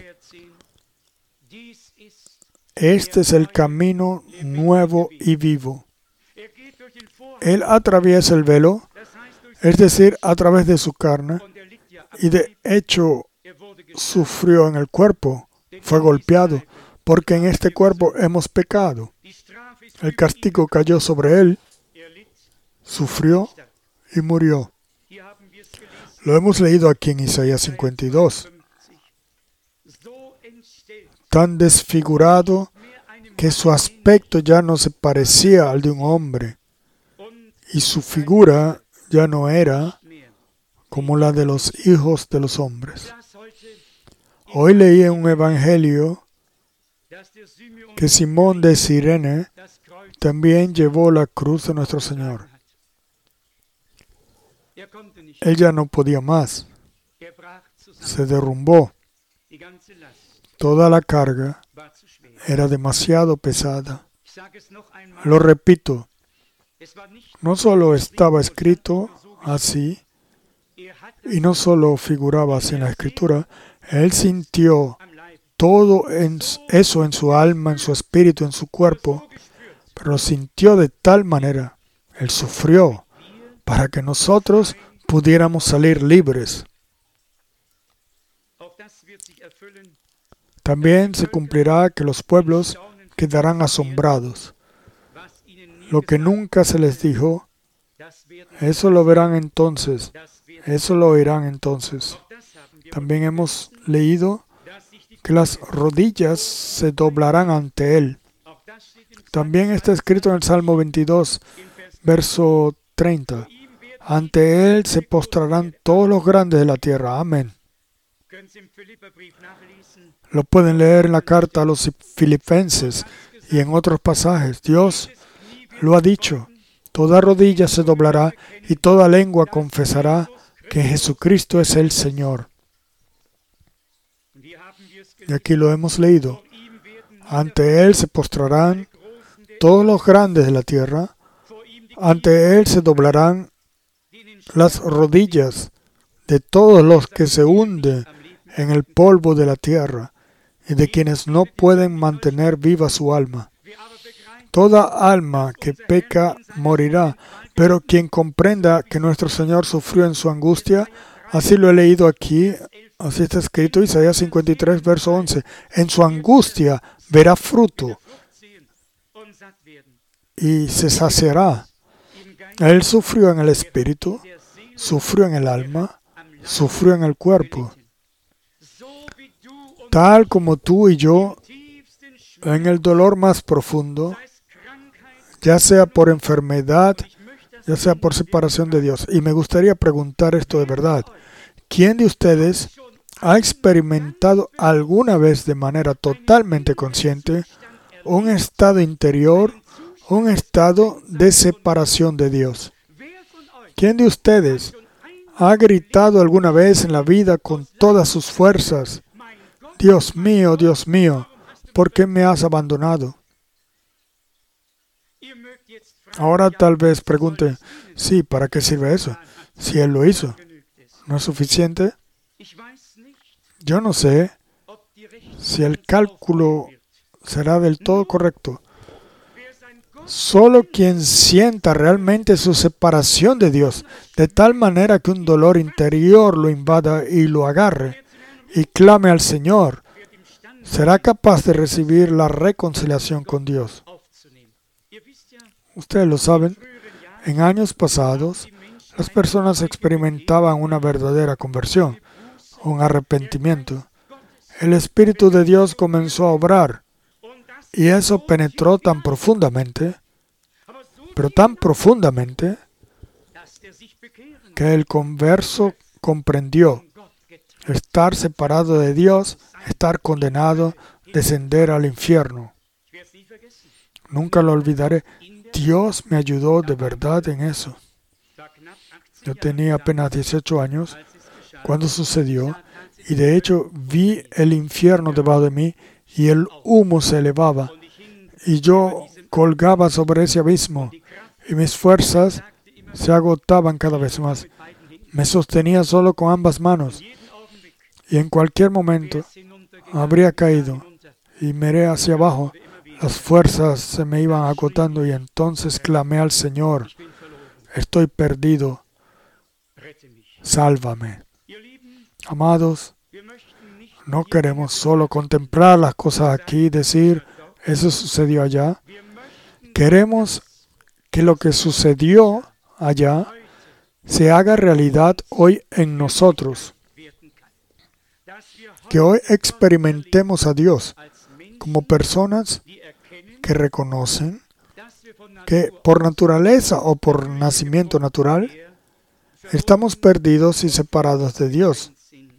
este es el camino nuevo y vivo. Él atraviesa el velo, es decir, a través de su carne, y de hecho sufrió en el cuerpo, fue golpeado, porque en este cuerpo hemos pecado. El castigo cayó sobre él, sufrió y murió. Lo hemos leído aquí en Isaías cincuenta y dos. Tan desfigurado que su aspecto ya no se parecía al de un hombre y su figura ya no era como la de los hijos de los hombres. Hoy leí en un evangelio que Simón de Cirene también llevó la cruz de nuestro Señor. Él ya no podía más. Se derrumbó. Toda la carga era demasiado pesada. Lo repito, no solo estaba escrito así, y no solo figuraba así en la Escritura, él sintió todo en eso en su alma, en su espíritu, en su cuerpo, pero lo sintió de tal manera, él sufrió para que nosotros pudiéramos salir libres. También se cumplirá que los pueblos quedarán asombrados. Lo que nunca se les dijo, eso lo verán entonces, eso lo oirán entonces. También hemos leído que las rodillas se doblarán ante Él. También está escrito en el Salmo veintidós, verso treinta. Ante Él se postrarán todos los grandes de la tierra. Amén. Lo pueden leer en la carta a los Filipenses y en otros pasajes. Dios lo ha dicho. Toda rodilla se doblará y toda lengua confesará que Jesucristo es el Señor. Y aquí lo hemos leído. Ante Él se postrarán todos los grandes de la tierra. Ante Él se doblarán las rodillas de todos los que se hunden en el polvo de la tierra y de quienes no pueden mantener viva su alma. Toda alma que peca morirá, pero quien comprenda que nuestro Señor sufrió en su angustia, así lo he leído aquí, así está escrito, Isaías cincuenta y tres, verso once, en su angustia verá fruto y se saciará. Él sufrió en el espíritu, sufrió en el alma, sufrió en el cuerpo. Tal como tú y yo, en el dolor más profundo, ya sea por enfermedad, ya sea por separación de Dios. Y me gustaría preguntar esto de verdad. ¿Quién de ustedes ha experimentado alguna vez de manera totalmente consciente un estado interior, un estado de separación de Dios? ¿Quién de ustedes ha gritado alguna vez en la vida con todas sus fuerzas: Dios mío, Dios mío, ¿por qué me has abandonado? Ahora tal vez pregunte, sí, ¿para qué sirve eso? Si Él lo hizo, ¿no es suficiente? Yo no sé si el cálculo será del todo correcto. Solo quien sienta realmente su separación de Dios, de tal manera que un dolor interior lo invada y lo agarre, y clame al Señor, será capaz de recibir la reconciliación con Dios. Ustedes lo saben, en años pasados, las personas experimentaban una verdadera conversión, un arrepentimiento. El Espíritu de Dios comenzó a obrar, y eso penetró tan profundamente, pero tan profundamente, que el converso comprendió estar separado de Dios, estar condenado, descender al infierno. Nunca lo olvidaré. Dios me ayudó de verdad en eso. Yo tenía apenas dieciocho años cuando sucedió, y de hecho vi el infierno debajo de mí y el humo se elevaba, y yo colgaba sobre ese abismo y mis fuerzas se agotaban cada vez más. Me sostenía solo con ambas manos y en cualquier momento habría caído y miré hacia abajo. Las fuerzas se me iban agotando y entonces clamé al Señor: estoy perdido, sálvame. Amados, no queremos solo contemplar las cosas aquí y decir, eso sucedió allá. Queremos que lo que sucedió allá se haga realidad hoy en nosotros. Que hoy experimentemos a Dios como personas que reconocen que por naturaleza o por nacimiento natural estamos perdidos y separados de Dios.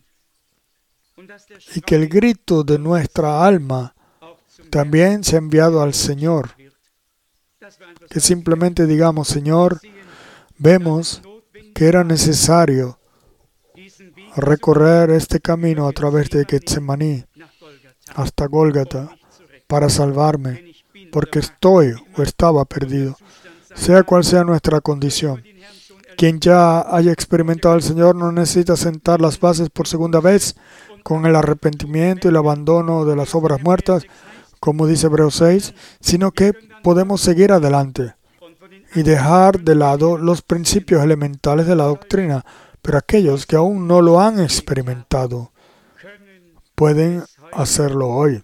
Y que el grito de nuestra alma también se ha enviado al Señor. Que simplemente digamos: Señor, vemos que era necesario recorrer este camino a través de Getsemaní hasta Gólgata para salvarme, porque estoy o estaba perdido. Sea cual sea nuestra condición, quien ya haya experimentado al Señor no necesita sentar las bases por segunda vez con el arrepentimiento y el abandono de las obras muertas, como dice Hebreos seis, sino que podemos seguir adelante y dejar de lado los principios elementales de la doctrina, pero aquellos que aún no lo han experimentado pueden hacerlo hoy.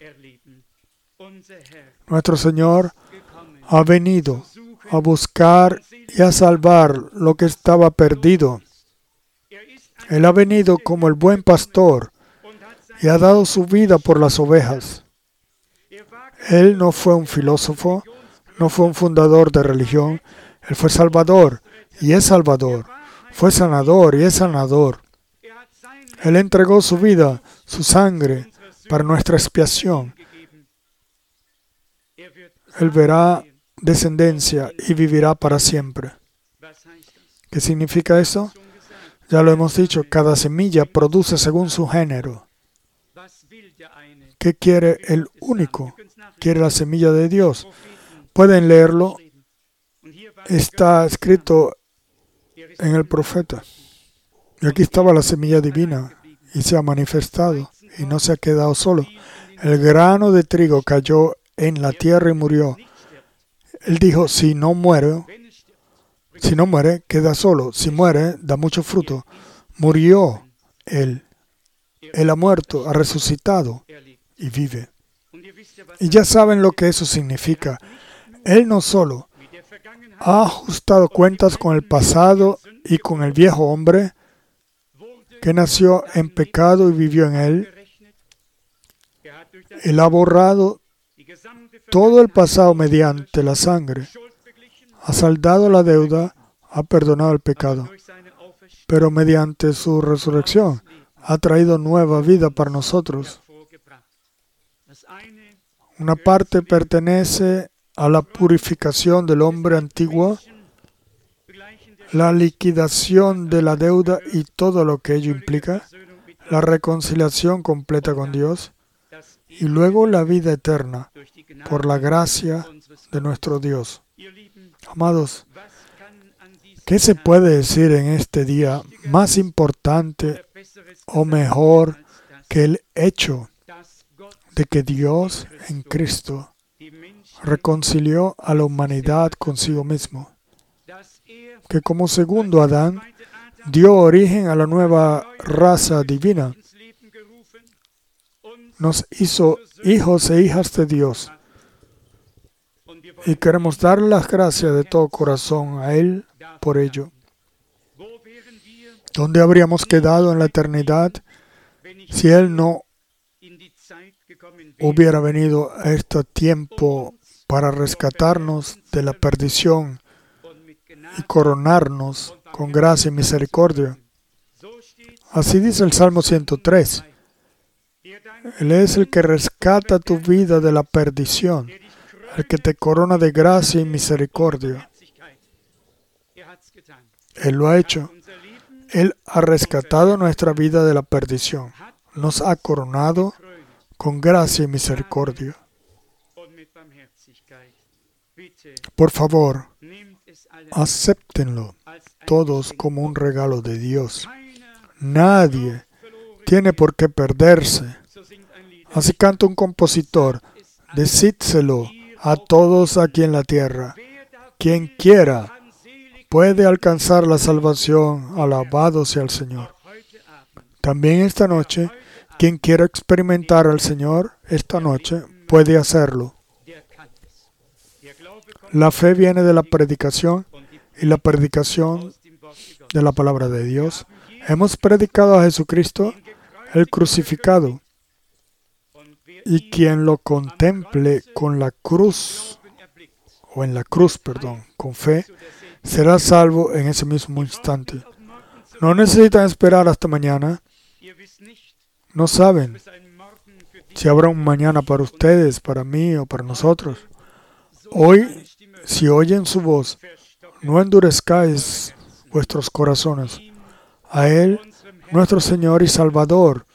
Nuestro Señor ha venido a buscar y a salvar lo que estaba perdido. Él ha venido como el buen pastor y ha dado su vida por las ovejas. Él no fue un filósofo, no fue un fundador de religión. Él fue Salvador y es Salvador. Fue sanador y es sanador. Él entregó su vida, su sangre, para nuestra expiación. Él verá descendencia y vivirá para siempre. ¿Qué significa eso? Ya lo hemos dicho, cada semilla produce según su género. ¿Qué quiere el único? Quiere la semilla de Dios. Pueden leerlo. Está escrito en el profeta. Y aquí estaba la semilla divina y se ha manifestado y no se ha quedado solo. El grano de trigo cayó en la tierra y murió. Él dijo, si no muere, si no muere, queda solo. Si muere, da mucho fruto. Murió él. Él ha muerto, ha resucitado y vive. Y ya saben lo que eso significa. Él no solo ha ajustado cuentas con el pasado y con el viejo hombre que nació en pecado y vivió en él. Él ha borrado todo el pasado mediante la sangre. Ha saldado la deuda, ha perdonado el pecado. Pero mediante su resurrección ha traído nueva vida para nosotros. Una parte pertenece a la purificación del hombre antiguo, la liquidación de la deuda y todo lo que ello implica, la reconciliación completa con Dios y luego la vida eterna por la gracia de nuestro Dios. Amados, ¿qué se puede decir en este día más importante o mejor que el hecho de que Dios en Cristo reconcilió a la humanidad consigo mismo? Que como segundo Adán dio origen a la nueva raza divina, nos hizo hijos e hijas de Dios. Y queremos darle las gracias de todo corazón a Él por ello. ¿Dónde habríamos quedado en la eternidad si Él no hubiera venido a este tiempo para rescatarnos de la perdición y coronarnos con gracia y misericordia? Así dice el Salmo ciento tres. Él es el que rescata tu vida de la perdición, el que te corona de gracia y misericordia. Él lo ha hecho. Él ha rescatado nuestra vida de la perdición. Nos ha coronado con gracia y misericordia. Por favor, acéptenlo todos como un regalo de Dios. Nadie tiene por qué perderse. Así canta un compositor. Decídselo a todos aquí en la tierra. Quien quiera puede alcanzar la salvación. Alabado sea el Señor. También esta noche, quien quiera experimentar al Señor, esta noche puede hacerlo. La fe viene de la predicación y la predicación de la palabra de Dios. Hemos predicado a Jesucristo, el crucificado, y quien lo contemple con la cruz, o en la cruz, perdón, con fe, será salvo en ese mismo instante. No necesitan esperar hasta mañana. No saben si habrá un mañana para ustedes, para mí o para nosotros. Hoy, si oyen su voz, no endurezcáis vuestros corazones. A Él nuestro Señor y Salvador,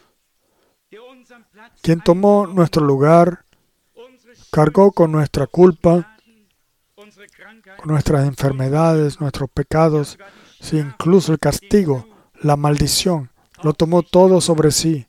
quien tomó nuestro lugar, cargó con nuestra culpa, con nuestras enfermedades, nuestros pecados, sí, incluso el castigo, la maldición, lo tomó todo sobre sí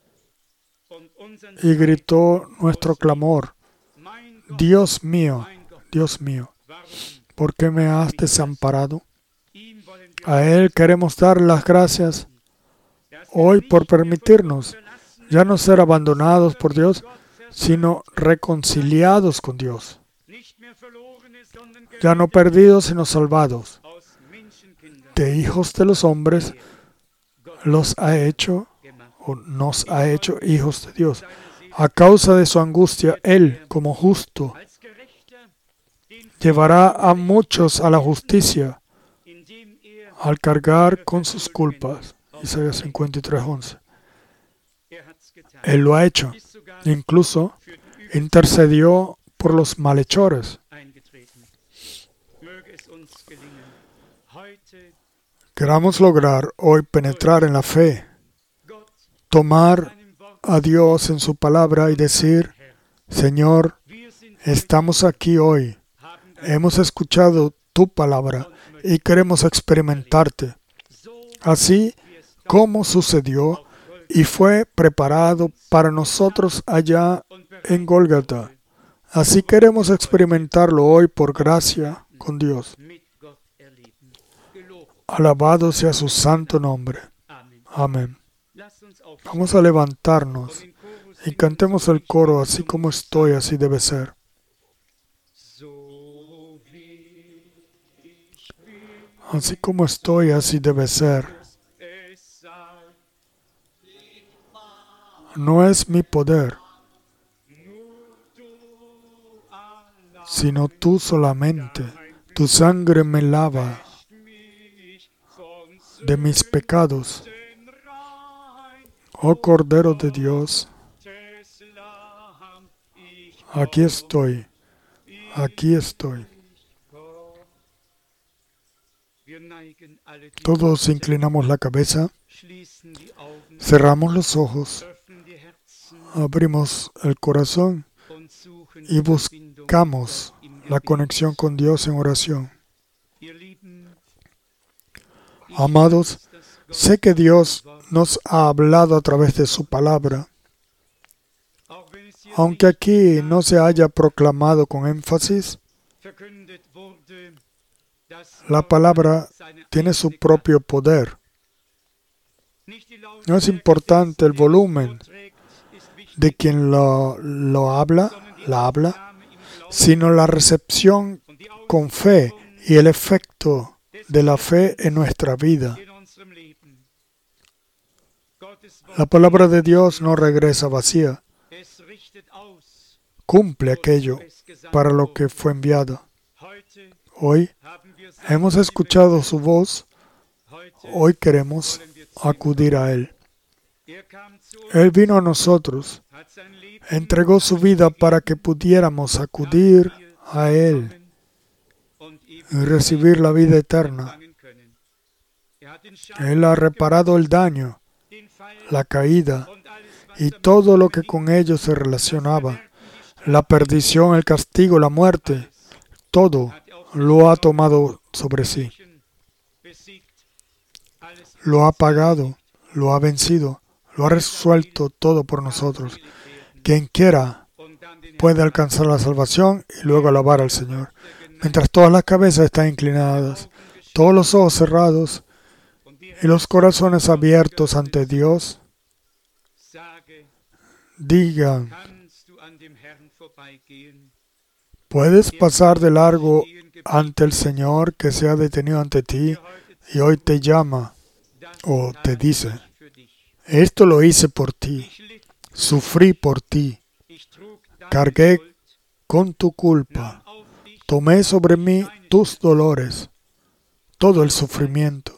y gritó nuestro clamor: Dios mío, Dios mío, ¿por qué me has desamparado? A Él queremos dar las gracias hoy por permitirnos ya no ser abandonados por Dios, sino reconciliados con Dios. Ya no perdidos, sino salvados. De hijos de los hombres los ha hecho, o nos ha hecho hijos de Dios. A causa de su angustia, Él, como justo, llevará a muchos a la justicia al cargar con sus culpas. Isaías cincuenta y tres, once. Él lo ha hecho. Incluso intercedió por los malhechores. Queramos lograr hoy penetrar en la fe, tomar a Dios en su palabra y decir: Señor, estamos aquí hoy, hemos escuchado tu palabra y queremos experimentarte, así como sucedió y fue preparado para nosotros allá en Gólgata. Así queremos experimentarlo hoy por gracia con Dios. Alabado sea su santo nombre. Amén. Vamos a levantarnos y cantemos el coro: así como estoy, así debe ser. Así como estoy, así debe ser. No es mi poder, sino tú solamente. Tu sangre me lava de mis pecados. Oh Cordero de Dios, aquí estoy, aquí estoy. Todos inclinamos la cabeza, cerramos los ojos, abrimos el corazón y buscamos la conexión con Dios en oración. Amados, sé que Dios nos ha hablado a través de su palabra. Aunque aquí no se haya proclamado con énfasis, la palabra tiene su propio poder. No es importante el volumen de quien lo, lo habla, la habla, sino la recepción con fe y el efecto de la fe en nuestra vida. La palabra de Dios no regresa vacía. Cumple aquello para lo que fue enviado. Hoy hemos escuchado su voz. Hoy queremos acudir a Él. Él vino a nosotros, entregó su vida para que pudiéramos acudir a Él y recibir la vida eterna. Él ha reparado el daño, la caída y todo lo que con ello se relacionaba. La perdición, el castigo, la muerte, todo lo ha tomado sobre sí. Lo ha pagado, lo ha vencido, lo ha resuelto todo por nosotros. Quien quiera puede alcanzar la salvación y luego alabar al Señor. Mientras todas las cabezas están inclinadas, todos los ojos cerrados y los corazones abiertos ante Dios, digan: ¿puedes pasar de largo ante el Señor que se ha detenido ante ti y hoy te llama o te dice: esto lo hice por ti, sufrí por ti, cargué con tu culpa, tomé sobre mí tus dolores, todo el sufrimiento,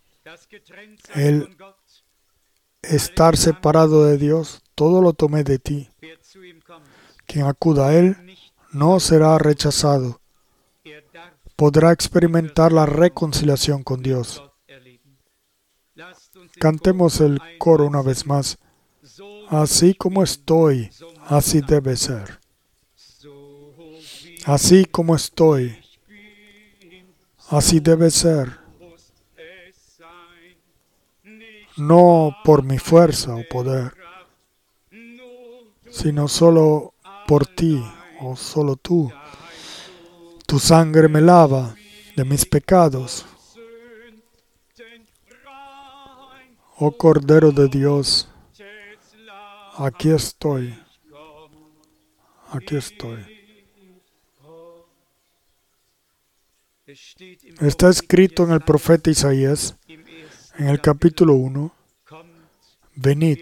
el estar separado de Dios, todo lo tomé de ti. Quien acuda a Él no será rechazado, podrá experimentar la reconciliación con Dios. Cantemos el coro una vez más. Así como estoy, así debe ser. Así como estoy, así debe ser. No por mi fuerza o poder, sino solo por ti o solo tú. Tu sangre me lava de mis pecados. Oh Cordero de Dios, aquí estoy, aquí estoy. Está escrito en el profeta Isaías, en el capítulo uno, venid,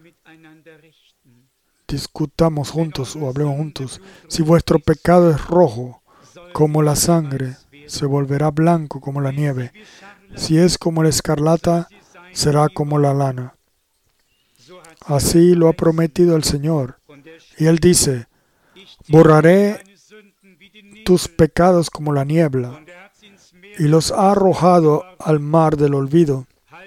discutamos juntos o hablemos juntos. Si vuestro pecado es rojo como la sangre, se volverá blanco como la nieve. Si es como la escarlata, será como la lana. Así lo ha prometido el Señor. Y Él dice, borraré tus pecados como la niebla, y los ha arrojado al mar del olvido.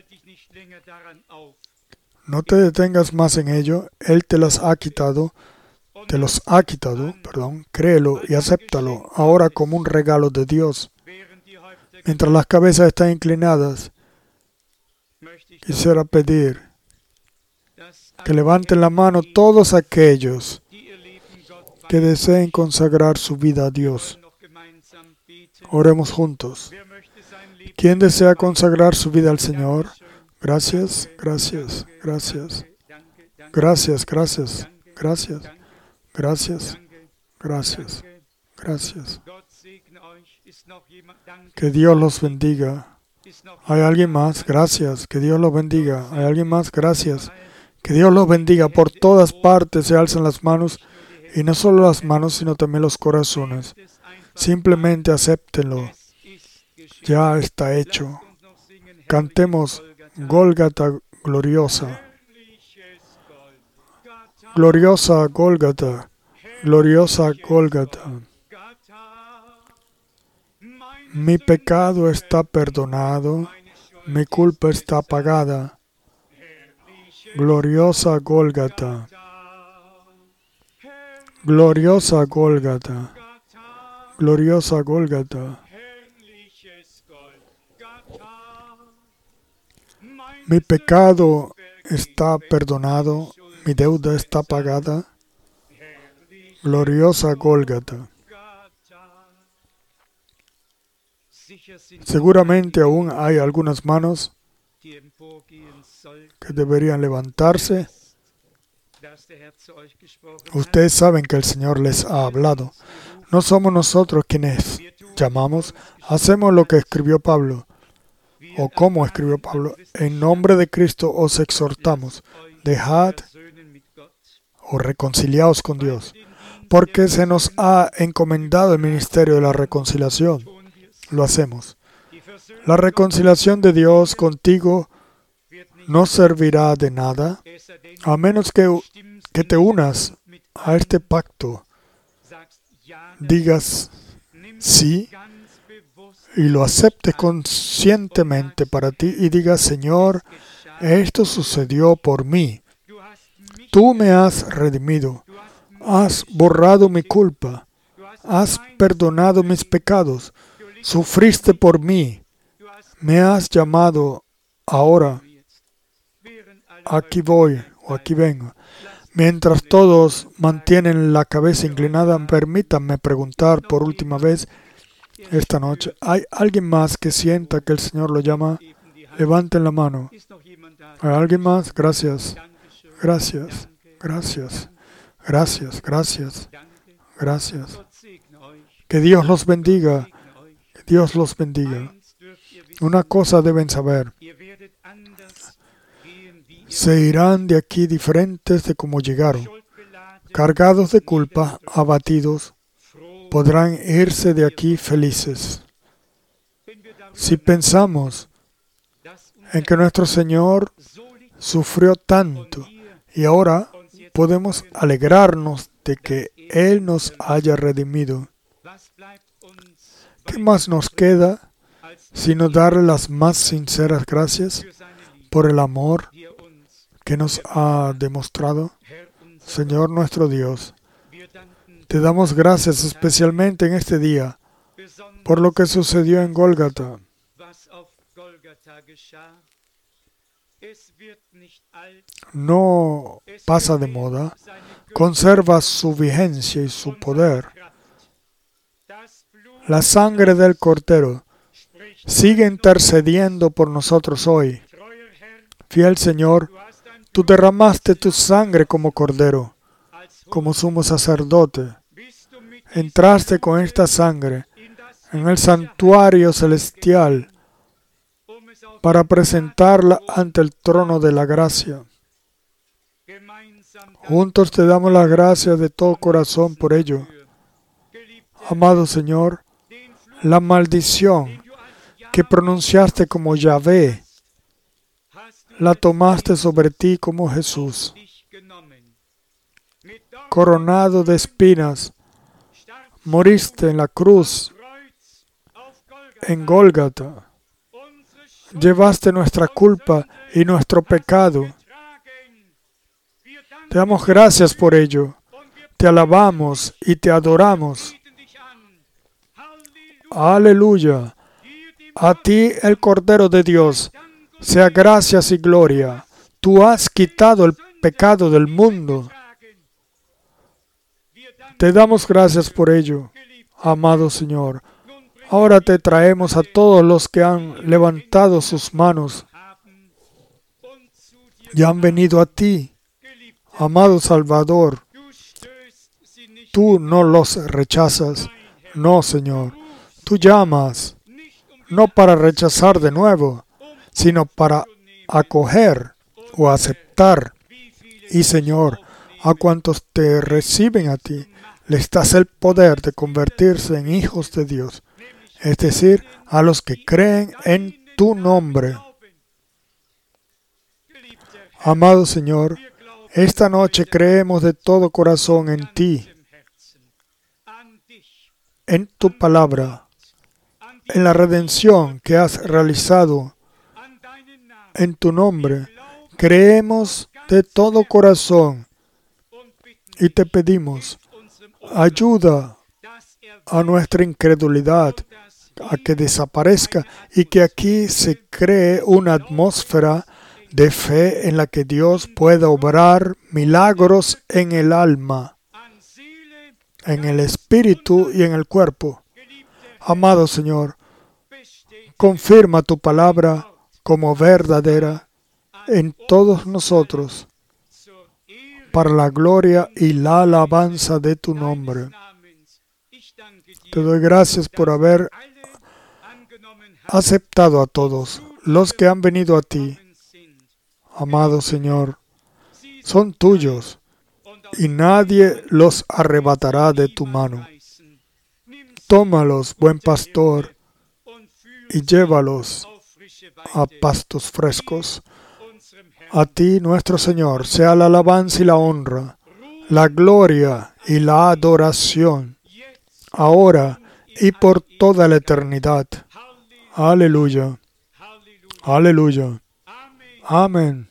No te detengas más en ello, Él te los ha quitado, te los ha quitado, perdón, créelo y acéptalo ahora como un regalo de Dios. Mientras las cabezas están inclinadas, quisiera pedir que levanten la mano todos aquellos que deseen consagrar su vida a Dios. Oremos juntos. ¿Quién desea consagrar su vida al Señor? Gracias, gracias, gracias. Gracias, gracias, gracias. Gracias, gracias, gracias. Que Dios los bendiga. ¿Hay alguien más? Gracias. Que Dios los bendiga. ¿Hay alguien más? Gracias. Que Dios los bendiga. Por todas partes se alzan las manos, y no solo las manos, sino también los corazones. Simplemente acéptenlo. Ya está hecho. Cantemos Gólgata gloriosa. Gloriosa Gólgata. Gloriosa Gólgata. Mi pecado está perdonado. Mi culpa está pagada. Gloriosa Gólgata. Gloriosa Gólgata. Gloriosa Gólgata. Mi pecado está perdonado, mi deuda está pagada. Gloriosa Gólgata. Seguramente aún hay algunas manos que deberían levantarse. Ustedes saben que el Señor les ha hablado. No somos nosotros quienes llamamos, hacemos lo que escribió Pablo. O como escribió Pablo, en nombre de Cristo os exhortamos, dejad o reconciliaos con Dios, porque se nos ha encomendado el ministerio de la reconciliación. Lo hacemos. La reconciliación de Dios contigo no servirá de nada, a menos que, que te unas a este pacto, digas sí, y lo aceptes conscientemente para ti y digas, Señor, esto sucedió por mí. Tú me has redimido, has borrado mi culpa, has perdonado mis pecados, sufriste por mí, me has llamado, ahora aquí voy o aquí vengo. Mientras todos mantienen la cabeza inclinada, permítanme preguntar por última vez esta noche, ¿hay alguien más que sienta que el Señor lo llama? Levanten la mano. ¿Hay alguien más? Gracias. Gracias. Gracias. Gracias. Gracias. Gracias. Que Dios los bendiga. Que Dios los bendiga. Una cosa deben saber. Se irán de aquí diferentes de como llegaron. Cargados de culpa, abatidos, podrán irse de aquí felices. Si pensamos en que nuestro Señor sufrió tanto y ahora podemos alegrarnos de que Él nos haya redimido, ¿qué más nos queda sino darle las más sinceras gracias por el amor que nos ha demostrado. Señor nuestro Dios, te damos gracias especialmente en este día por lo que sucedió en Gólgata. No pasa de moda, conserva su vigencia y su poder. La sangre del Cordero sigue intercediendo por nosotros hoy. Fiel Señor, tú derramaste tu sangre como Cordero, como sumo sacerdote. Entraste con esta sangre en el santuario celestial para presentarla ante el trono de la gracia. Juntos te damos las gracias de todo corazón por ello. Amado Señor, la maldición que pronunciaste como Yahvé, la tomaste sobre ti como Jesús. Coronado de espinas, moriste en la cruz, en Gólgata. Llevaste nuestra culpa y nuestro pecado. Te damos gracias por ello. Te alabamos y te adoramos. Aleluya. A ti, el Cordero de Dios, sea gracias y gloria. Tú has quitado el pecado del mundo. Te damos gracias por ello, amado Señor. Ahora te traemos a todos los que han levantado sus manos y han venido a ti, amado Salvador. Tú no los rechazas. No, Señor. Tú llamas, no para rechazar de nuevo, sino para acoger o aceptar. Y, Señor, a cuantos te reciben a ti, les das el poder de convertirse en hijos de Dios. Es decir, a los que creen en tu nombre. Amado Señor, esta noche creemos de todo corazón en ti, en tu palabra, en la redención que has realizado en tu nombre. Creemos de todo corazón y te pedimos, ayuda a nuestra incredulidad a que desaparezca y que aquí se cree una atmósfera de fe en la que Dios pueda obrar milagros en el alma, en el espíritu y en el cuerpo. Amado Señor, confirma tu palabra como verdadera en todos nosotros, para la gloria y la alabanza de tu nombre. Te doy gracias por haber aceptado a todos los que han venido a ti. Amado Señor, son tuyos y nadie los arrebatará de tu mano. Tómalos, buen pastor, y llévalos a pastos frescos. A ti, nuestro Señor, sea la alabanza y la honra, la gloria y la adoración, ahora y por toda la eternidad. Aleluya. Aleluya. Amén.